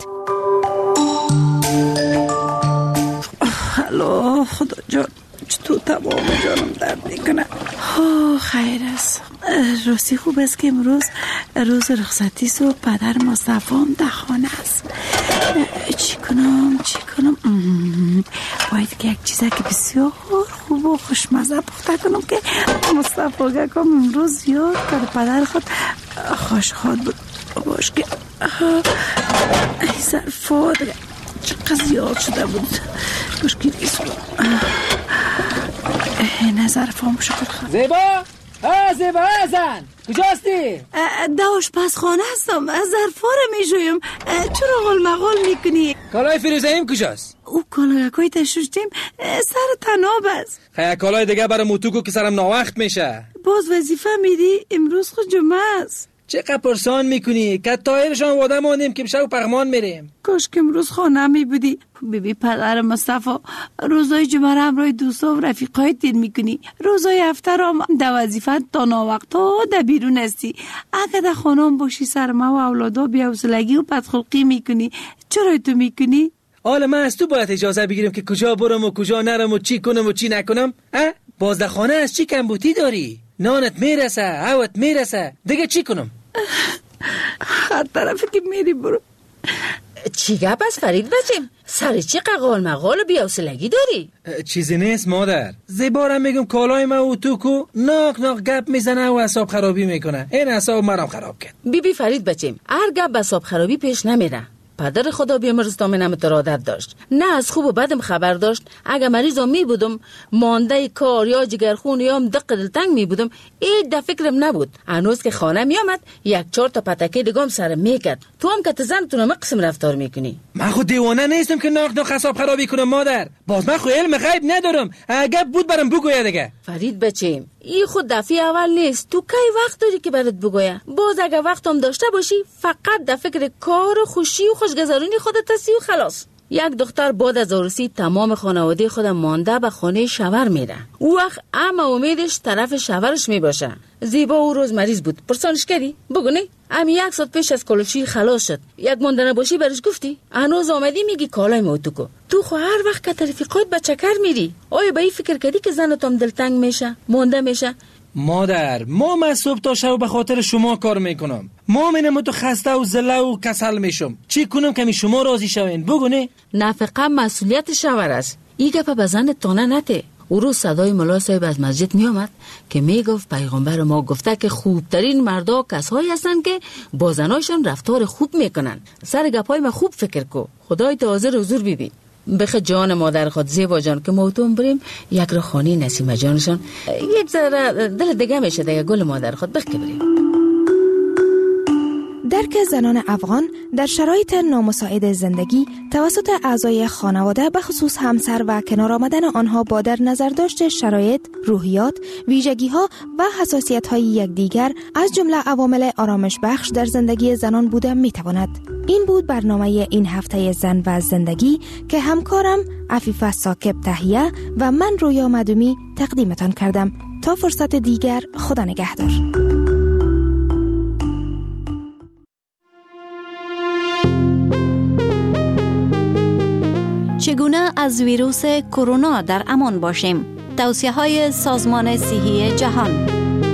الو خدا جان، چطور تمام جانم درد میکنه. ها خیر است. راستی خوب است که امروز روز رخصتی است و پدر مصطفی هم در خانه است. چی کنم چی کنم باید که یک چیزی که بسیار خوب و خوشمزه پخته کنم که مصطفی گکم امروز یاد کرده پدر خود خوشحال بود باش که ای ظرفا دیگه چقدر زیاد شده بود مشکل نیست. نه ظرفام شکر خواهد. زیبا ها زیبا زن کجاستی؟ داش پس خانه هستم. ظرفا رو میجویم. چرا غل مغال میکنی؟ کالای فیروزهیم کجاست؟ او کالای کوی تشوشتیم سر تناب است. خیلی کالای دیگه برای موتوگو که سرم ناوقت میشه. باز وظیفه میدی؟ امروز خود جمعه است. چقدر پرسان میکنی که تایرشان واده ماندیم که بشه و پغمان میریم. کاش که امروز خانه می بودی. ببی پدر مصطفی روزای جمعه را همراه دوستا و رفیقای تیر میکنی، روزای هفته را در وظیفه تا ناوقت ها در بیرون هستی. اگه در خانه باشی سرما و اولادا بی‌حوصلگی و بدخلقی میکنی. چرا تو میکنی؟ حالا من از تو باید اجازه بگیرم که کجا برم و کجا نرم و چی کنم و چی نکنم؟ اه؟ باز در خانه از چی کمبوتی داری؟ نانت میرسه، هوت میرسه، دیگه چی کنم؟ هر طرفی که میری برو. چی گپ است فرید بچیم؟ سر چی ققال مقال و بی‌حوصلگی داری؟ چیزی نیست مادر. زیبارم میگم کالای ما و تو کو ناک ناک گپ میزنه و اعصاب خرابی میکنه. این اعصاب مرام خراب کرد. بی بی فرید بچیم، هر گپ اعصاب خرابی پیش نمیره. پدر خدا بیامرز دامنم ترادت داشت، نه از خوب و بدم خبر داشت. اگه مریضم می بودم مانده کار یا جگرخون یا هم دق دلتنگ می بودم این در فکرم نبود. هنوز که خانه می آمد یک چهار تا پتکه دیگم سرم میکرد. تو هم که تزنتون مقسم رفتار میکنی. من خود دیوانه نیستم که ناک ناک اعصاب خرابی کنم مادر. باز من خود علم غیب ندارم. اگه بود برام بگویا دیگه. فرید بچیم، این خود دفعه اول نیست. تو کی وقت داری که برات بگویا؟ باز اگه وقتم داشته باشی فقط در فکر کار و خوشی و خوشگذرونی خودت هستی و خلاص. یک دختر بعد از عروسی تمام خانواده خودم مانده به خانه شوهر میره. او وقت اما امیدش طرف شوهرش میباشه. زیبا او روز مریض بود، پرسانش کردی؟ بگو نه. امی یک ساعت پیش از کلوچی خلاص شد. یک ماندنه باشی برش گفتی؟ هنوز آمدی میگی کالای موتو کو. تو خو هر وقت که رفیقات به چکر میری. آیا به این فکر کردی که زنت هم دلتنگ میشه، مونده میشه؟ مادر ما من صبح تا شب به خاطر شما کار میکنم. ما منم تو خسته و زله و کسل میشم. چی کنم که شما راضی شوین؟ بگو نه. نفقه مسئولیت شوهر است. این گپ به زنت تانه نته. او روز صدای ملا صاحب از مسجد می آمد که می گفت پیغمبر ما گفته که خوبترین مردا کسایی هستند که با زنایشان رفتار خوب میکنن. سر گپای ما خوب فکر کو. خدای تو حاضر حضور ببین. بخ جان مادر خود زیبا جان که موتون بریم یک رو خانی نسیمه جانشان یک ذره دل دیگه میشه دیگه گل مادر خود بخ که بریم. درک زنان افغان در شرایط نامساعد زندگی توسط اعضای خانواده به خصوص همسر و کنار آمدن آنها با در نظر داشت شرایط، روحیات، ویژگی‌ها و حساسیت‌های یکدیگر از جمله عوامل آرامش بخش در زندگی زنان بوده می‌تواند. این بود برنامه این هفته زن و زندگی که همکارم عفیفه ثاقب تهیه و من رویا مدومی تقدیمتان کردم. تا فرصت دیگر، خدا نگهدار. چگونه از ویروس کرونا در امان باشیم؟ توصیه های سازمان صحی جهان.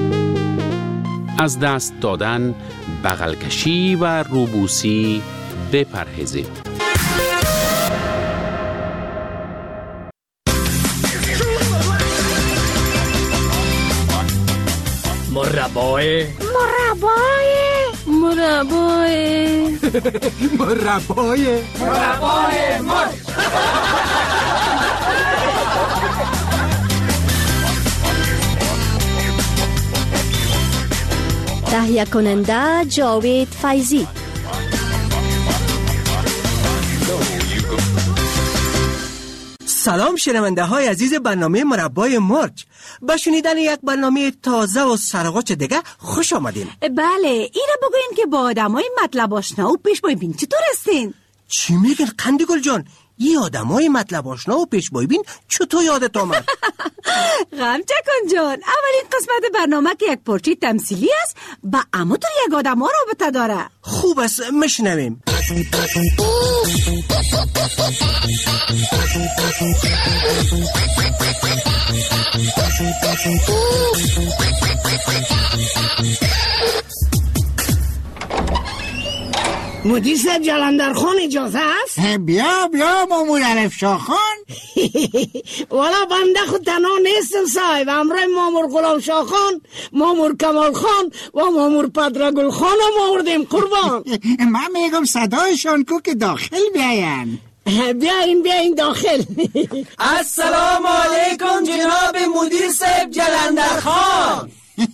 از دست دادن، بغل کشی و روبوسی بپرهیزید. مربای مربای مربای مربای مربای مرد. تهیه کننده جاوید فیضی. سلام شنونده های عزیز برنامه مربای مرج. به شنیدن یک برنامه تازه و سرغوچ دیگه خوش آمدین. بله، اینا بگوین که با آدم های مطلب آشنا و پیش بین چطور هستین؟ چی میگن قندگل جان؟ یه آدم های مطلب آشنا و پیش بین چطور یادت آمد؟ غم چکن جان، اولین قسمت برنامه که یک پرچه تمثیلی است با اما تو یک آدم ها رابطه داره. خوب است، مشنویم. مدیر صاحب جلندر خان اجازه است؟ بیا بیا مامور الف شاه خان. والا بنده خود تنها نیستم صاحب، همراه مامور غلام شاه خان، مامور کمال خان و مامور پدرگل خان هم آوردیم قربان. من میگم صدایشان کو که داخل بیاین. بیاین بیاین داخل. السلام علیکم جناب مدیر صاحب جلندر خان.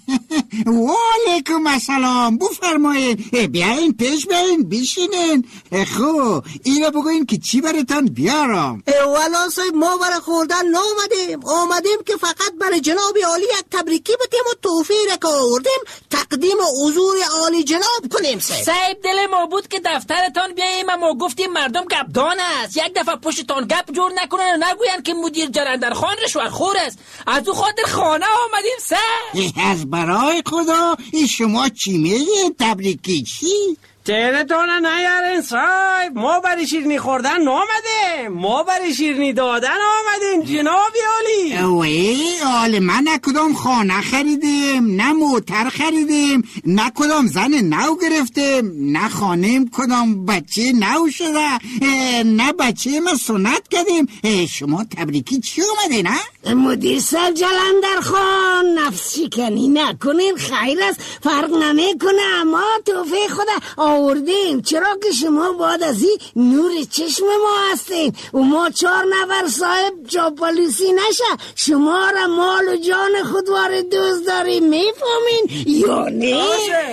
و علیکم السلام، بفرمایید. بیاین پیش بیاین بشینین. خب اینو بگوین که چی براتون بیارم. والا صاحب ما برای خوردن نامدیم، آمدیم که فقط برای جناب عالی یک تبریکی بتیم و توفیه را که آوردیم تقدیم حضور عالی جناب کنیم. صاحب صاحب دل ما بود که دفترتان بیاییم، ما گفتیم مردم گپدان است، یک دفعه پشتتان گپ جور نکنن و نگوین که مدیر جلندر خان رشوه‌خور است. از او خاطر خانه آمدیم. صاحب از برای خدا این شما چی میگین؟ تبریکی چی؟ تیرتونه نیارین صاحب، ما برای شیرنی خوردن نامدیم، ما برای شیرنی دادن آمدیم جناب عالی. اوه آل من نه کدام خانه خریدیم، نه موتر خریدیم، نه کدام زن نو گرفتیم، نه خانیم کدام بچه نو شده، نه بچه ما سنت کردیم. شما تبریکی چی اومده نه؟ مدیر صاحب جلندر خان نفس شکنی نکنین، خیر است، فرق نمیکنه، ما توفیق خدا آوردیم، چرا که شما بعد از این نور چشم ما هستین و ما چهار نفر صاحب چاپلوسی نشه، شما را مال و جان خودوار دوست داریم، میفهمین یا نه؟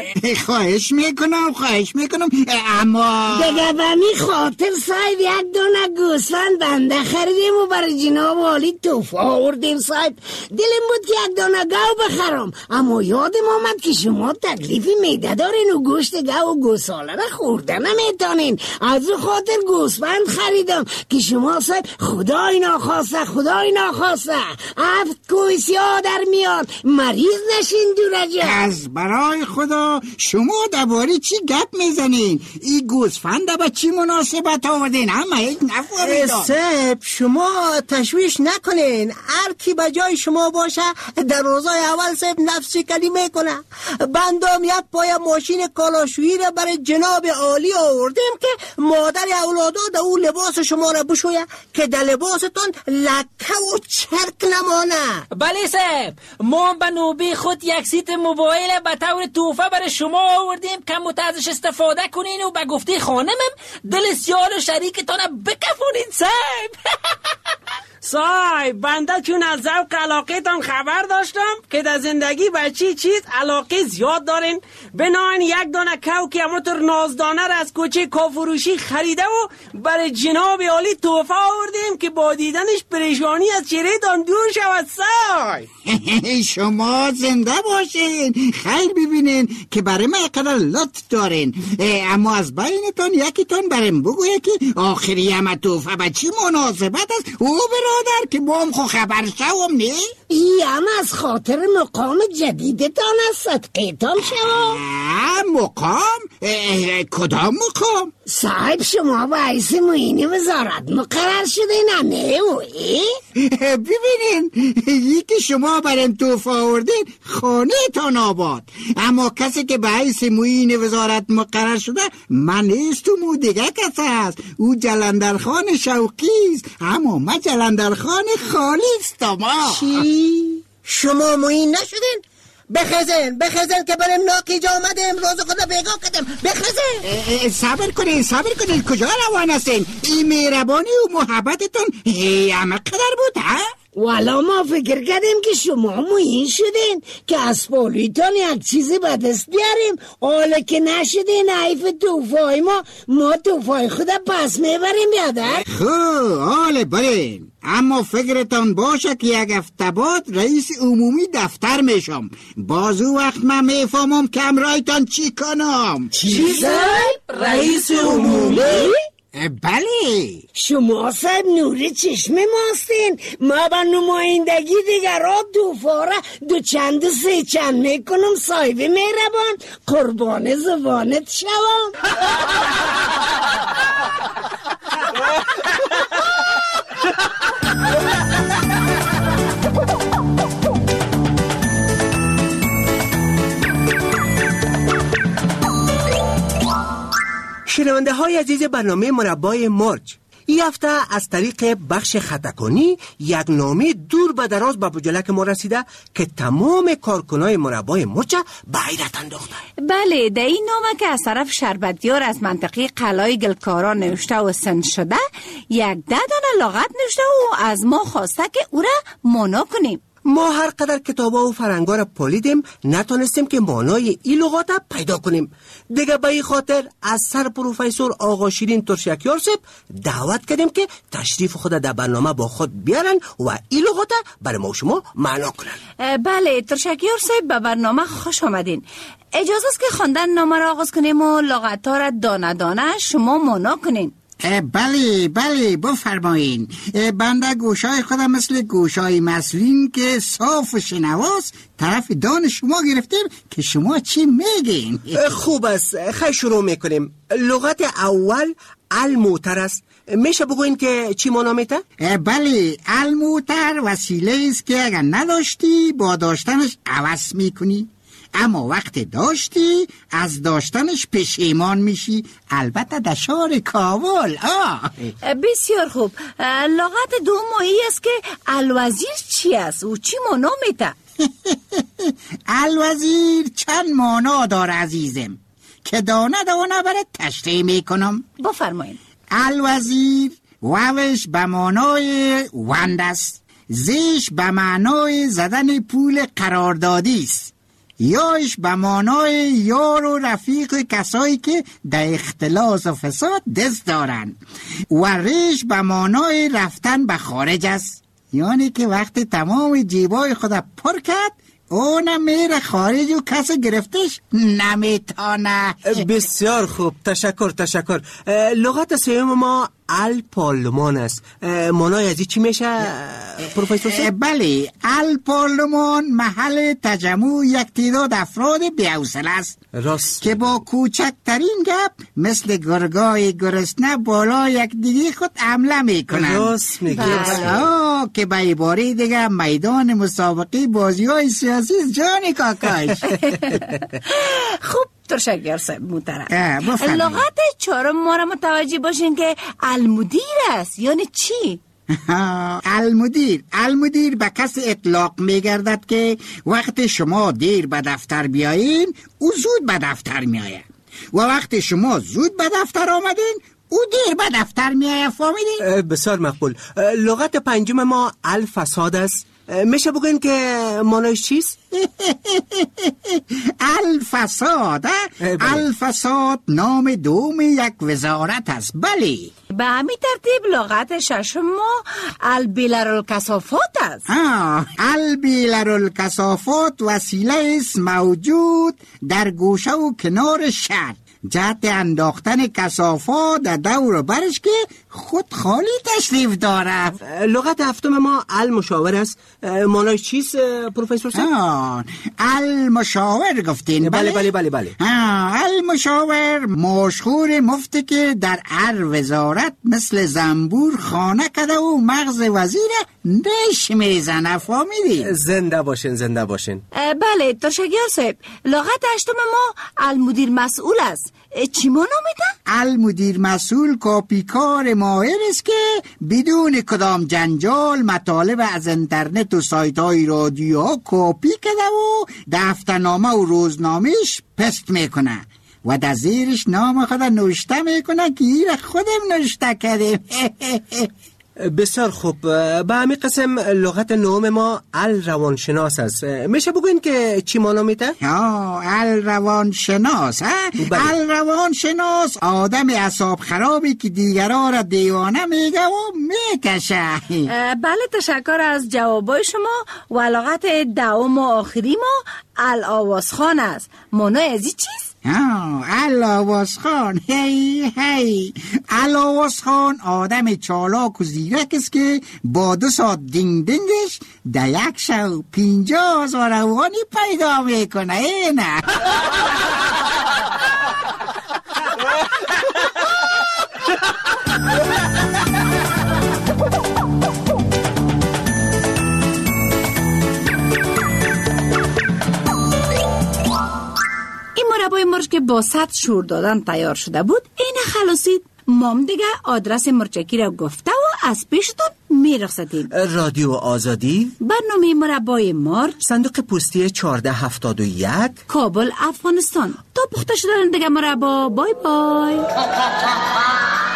خواهش میکنم خواهش میکنم اما دیگه به می خاطر صاحب یک دونه گوسفند بنده خریدیم و برای جناب عالی توفه آوردیم. صاحب دلم بود که یک دونه گاو بخرم، اما یادم آمد که شما تکلیف میده دارین و گوشت گاو و گوساله را خورده نمیتونین، از او خاطر گوسفند خریدم که شما صاحب خدای ناخواسته خدای ناخواسته هفت کویسیا در میاد مریض نشین دورجا. از برای خدا شما درباره چی گپ میزنین؟ این گوسفند با چی مناسبت آوردین؟ اما یک نفهمیدم. صاحب شما تشویش نکنین، هر کی به جای شما باشه در روزای اول صاحب نفسی کلی میکنه. بندم یک پای ماشین کالاشویی را برای جناب عالی آوردیم که مادر اولادا در اون لباس شما را بشویه که در لباستون لکه و چرک نمانه. بله صاحب، ما به نوبه خود یک سیت موبایل به طور توفه برای شما آوردیم که متازش استفاده کنین و به گفته خانمم دل سیال و شریکتان بکفونین. صاحب صاحب بنده چون از ذوق علاقه تان خبر داشتم که در زندگی به چی چیز علاقه زیاد دارین، بناین یک دانه کو که همونطور نازدانه را از کوچه کافروشی خریده و برای جناب عالی توفه آوردیم که با دیدنش پریشانی از چهره تان دور شود. صاحب شما زنده باشین، خیر ببینین که برای ما قدر لطف دارین، اما از بینتان یکیتان بریم بگویه که آخری همه توفه به چی مناسبت است او برادر که ما هم خو خبر شوم. نه ای هم از خاطر مقام جدیدتان از صدقیتان شما. مقام؟ کدام مقام؟ صاحب شما با حیث معین وزارت مقرر شده نه او ببینین یکی شما برم توفه آوردین خانه تان آباد، اما کسی که به حیث معین وزارت مقرر شده من نیستم، او دیگه کس هست، او جلندرخان شوقیست، اما من جلندرخان خالیستم. چی؟ شما معین نشدین؟ بخزن بخزن که برم ناکیجا آمدم، روز خدا بیگاه کردم، بخزن. صبر کنین صبر کنین، کجا روان هستین؟ این مهربانی و محبتتون همه قدر بود ها؟ والا ما فکر کردیم که شما معین شدین که از پولیتان یک چیزی به دست بیاریم، حالا که نشدین حیف توفای ما ما توفای خدا پس میبریم بیادر. خب حالا برین، اما فکرتان باشه که یک هفته بعد رئیس عمومی دفتر میشم، بازو وقت من میفهمم که امرایتان چی کنم. چی صاحب؟ رئیس عمومی؟ بله. شما صاحب نوری چشم ماستین، ما با نمایندگی دیگران دوفاره دو چند و سه چند میکنم صاحب مهربان، قربان زبانت شوم. شنونده های عزیز برنامه مربای مرج، این هفته از طریق بخش خطاکنی یک نامه دور به دراز به بجلک ما رسیده که تمام کارکنای مربای مرج به حیرت انداخته. بله، در این نامه که از طرف شربتیار از منطقه قلای گلکاران نوشته و سند شده، یک ده دانه لغت نوشته و از ما خواسته که او را مانا کنیم. ما هر قدر کتابا و فرنگا را پالیدیم نتونستیم که مانای این لغات پیدا کنیم. دیگه به این خاطر از سر پروفسور آقا شیرین ترشکیار صاحب دعوت کردیم که تشریف خود در برنامه با خود بیارن و این لغات برای ما و شما معنا کنن. بله ترشکیار صاحب، به برنامه خوش آمدین. اجازه است که خواندن نامه را آغاز کنیم و لغت ها را دانه دانه شما معنا کنین. بله بله بفرمایین. بنده گوشای خودم مثل گوشای مسلین که صاف و شنواست طرف دان شما گرفتیم که شما چی میگین. خوب است، خیلی شروع میکنیم. لغت اول الموتر است، میشه بگوین که چی معنا میده؟ بله، الموتر وسیله است که اگر نداشتی با داشتنش عوض میکنی، اما وقت داشتی از داشتنش پشیمان میشی، البته در شهر کابل. آه بسیار خوب. لغت دومی است که الوزیر چی است و چی معنا میده؟ الوزیر چند معنا داره عزیزم که دانه دانه برای تشریح میکنم. بفرمایید. الوزیر واوش به معنای وند است، زیش به معنای زدن پول قراردادی است، یاش به معنای یار و رفیق کسایی که در اختلاس و فساد دست دارن، و ریش به معنای رفتن به خارج است، یعنی که وقت تمام جیبای خود پر کرد اونم میره خارج و کس گرفتش نمیتانه. بسیار خوب، تشکر تشکر. لغت سوم ما الپارلمان است. معنای از چی میشه پروفسور صاحب؟ بله، الپارلمان محل تجمع یک تعداد افراد بی‌حوصله است، راست، که با کوچکترین گپ مثل گرگای گرسنه بالا یک دیگه خود حمله میکنن. راست میگی. بله، که به عباره دیگه میدان مسابقه بازی های سیاسی جان کاکاش. خوب ترشکیار صاحب محترم، بفرمایید. لغت چهارم ما را متوجه باشین که المدیر است، یعنی چی؟ المدیر المدیر به کس اطلاق میگردد که وقت شما دیر به دفتر بیایین او زود به دفتر میآید، و وقت شما زود به دفتر آمدین او دیر به دفتر میآید. فهمیدین؟ بسیار مقبول. لغت پنجم ما الفساد است. میشه بگوین که معنیش چیست؟ الفساد. الفساد نام دوم یک وزارت است. بله، به همین ترتیب لغت ششم ما البیلرالکثافات است. آه البیلرالکثافات وسیله است موجود در گوشه و کنار شهر جهت انداختن کثافات در دور برش که خود خالی تشریف داره. لغت هفتم ما المشاور است. معنای چیست پروفسور صاحب؟ المشاور گفتین؟ بله بله بله بله. المشاور مشهور مفتی که در هر وزارت مثل زنبور خانه کده و مغز وزیر نش میزنه. فهمیدین؟ زنده باشین زنده باشین. بله ترشگیار صاحب، لغت هشتم ما المدیر مسئول است. چی ما نامیده؟ المدیر مسئول کاپیکار ماهر است که بدون کدام جنجال مطالب از اینترنت و سایت های رادیو کاپی کده و دفترنامه و روزنامهش پست میکنه و در زیرش نام خود نوشته میکنه که این خودم نوشته کردیم. بسیار خوب. به همین قسم لغت نهم ما ال روانشناس است. میشه بگوین که چی مانا میده؟ ها ال روانشناس ها؟ ال روانشناس آدم اعصاب خرابی که دیگران را دیوانه میگه و میکشه. بله تشکر از جوابای شما. و لغت دوم و آخری ما ال آوازخان است. مانای از این چیست؟ ها علاوازخان. هی هی علاوازخان آدم چالاک و زیرک است که با دو ساعت دینگ دینگش در یک شو پینجا هزار افغانی پیدا میکنه. ای نه مربای مرچ که با صد شور دادن تیار شده بود این خلاصید. مام دیگه آدرس مرچکی را گفته و از پیشتون میرخصتیم. رادیو آزادی، برنامه مربای مرچ، صندوق پستی چهارده هفتاد و یک، کابل افغانستان. تا پخته شدن دیگه مربا. بای بای.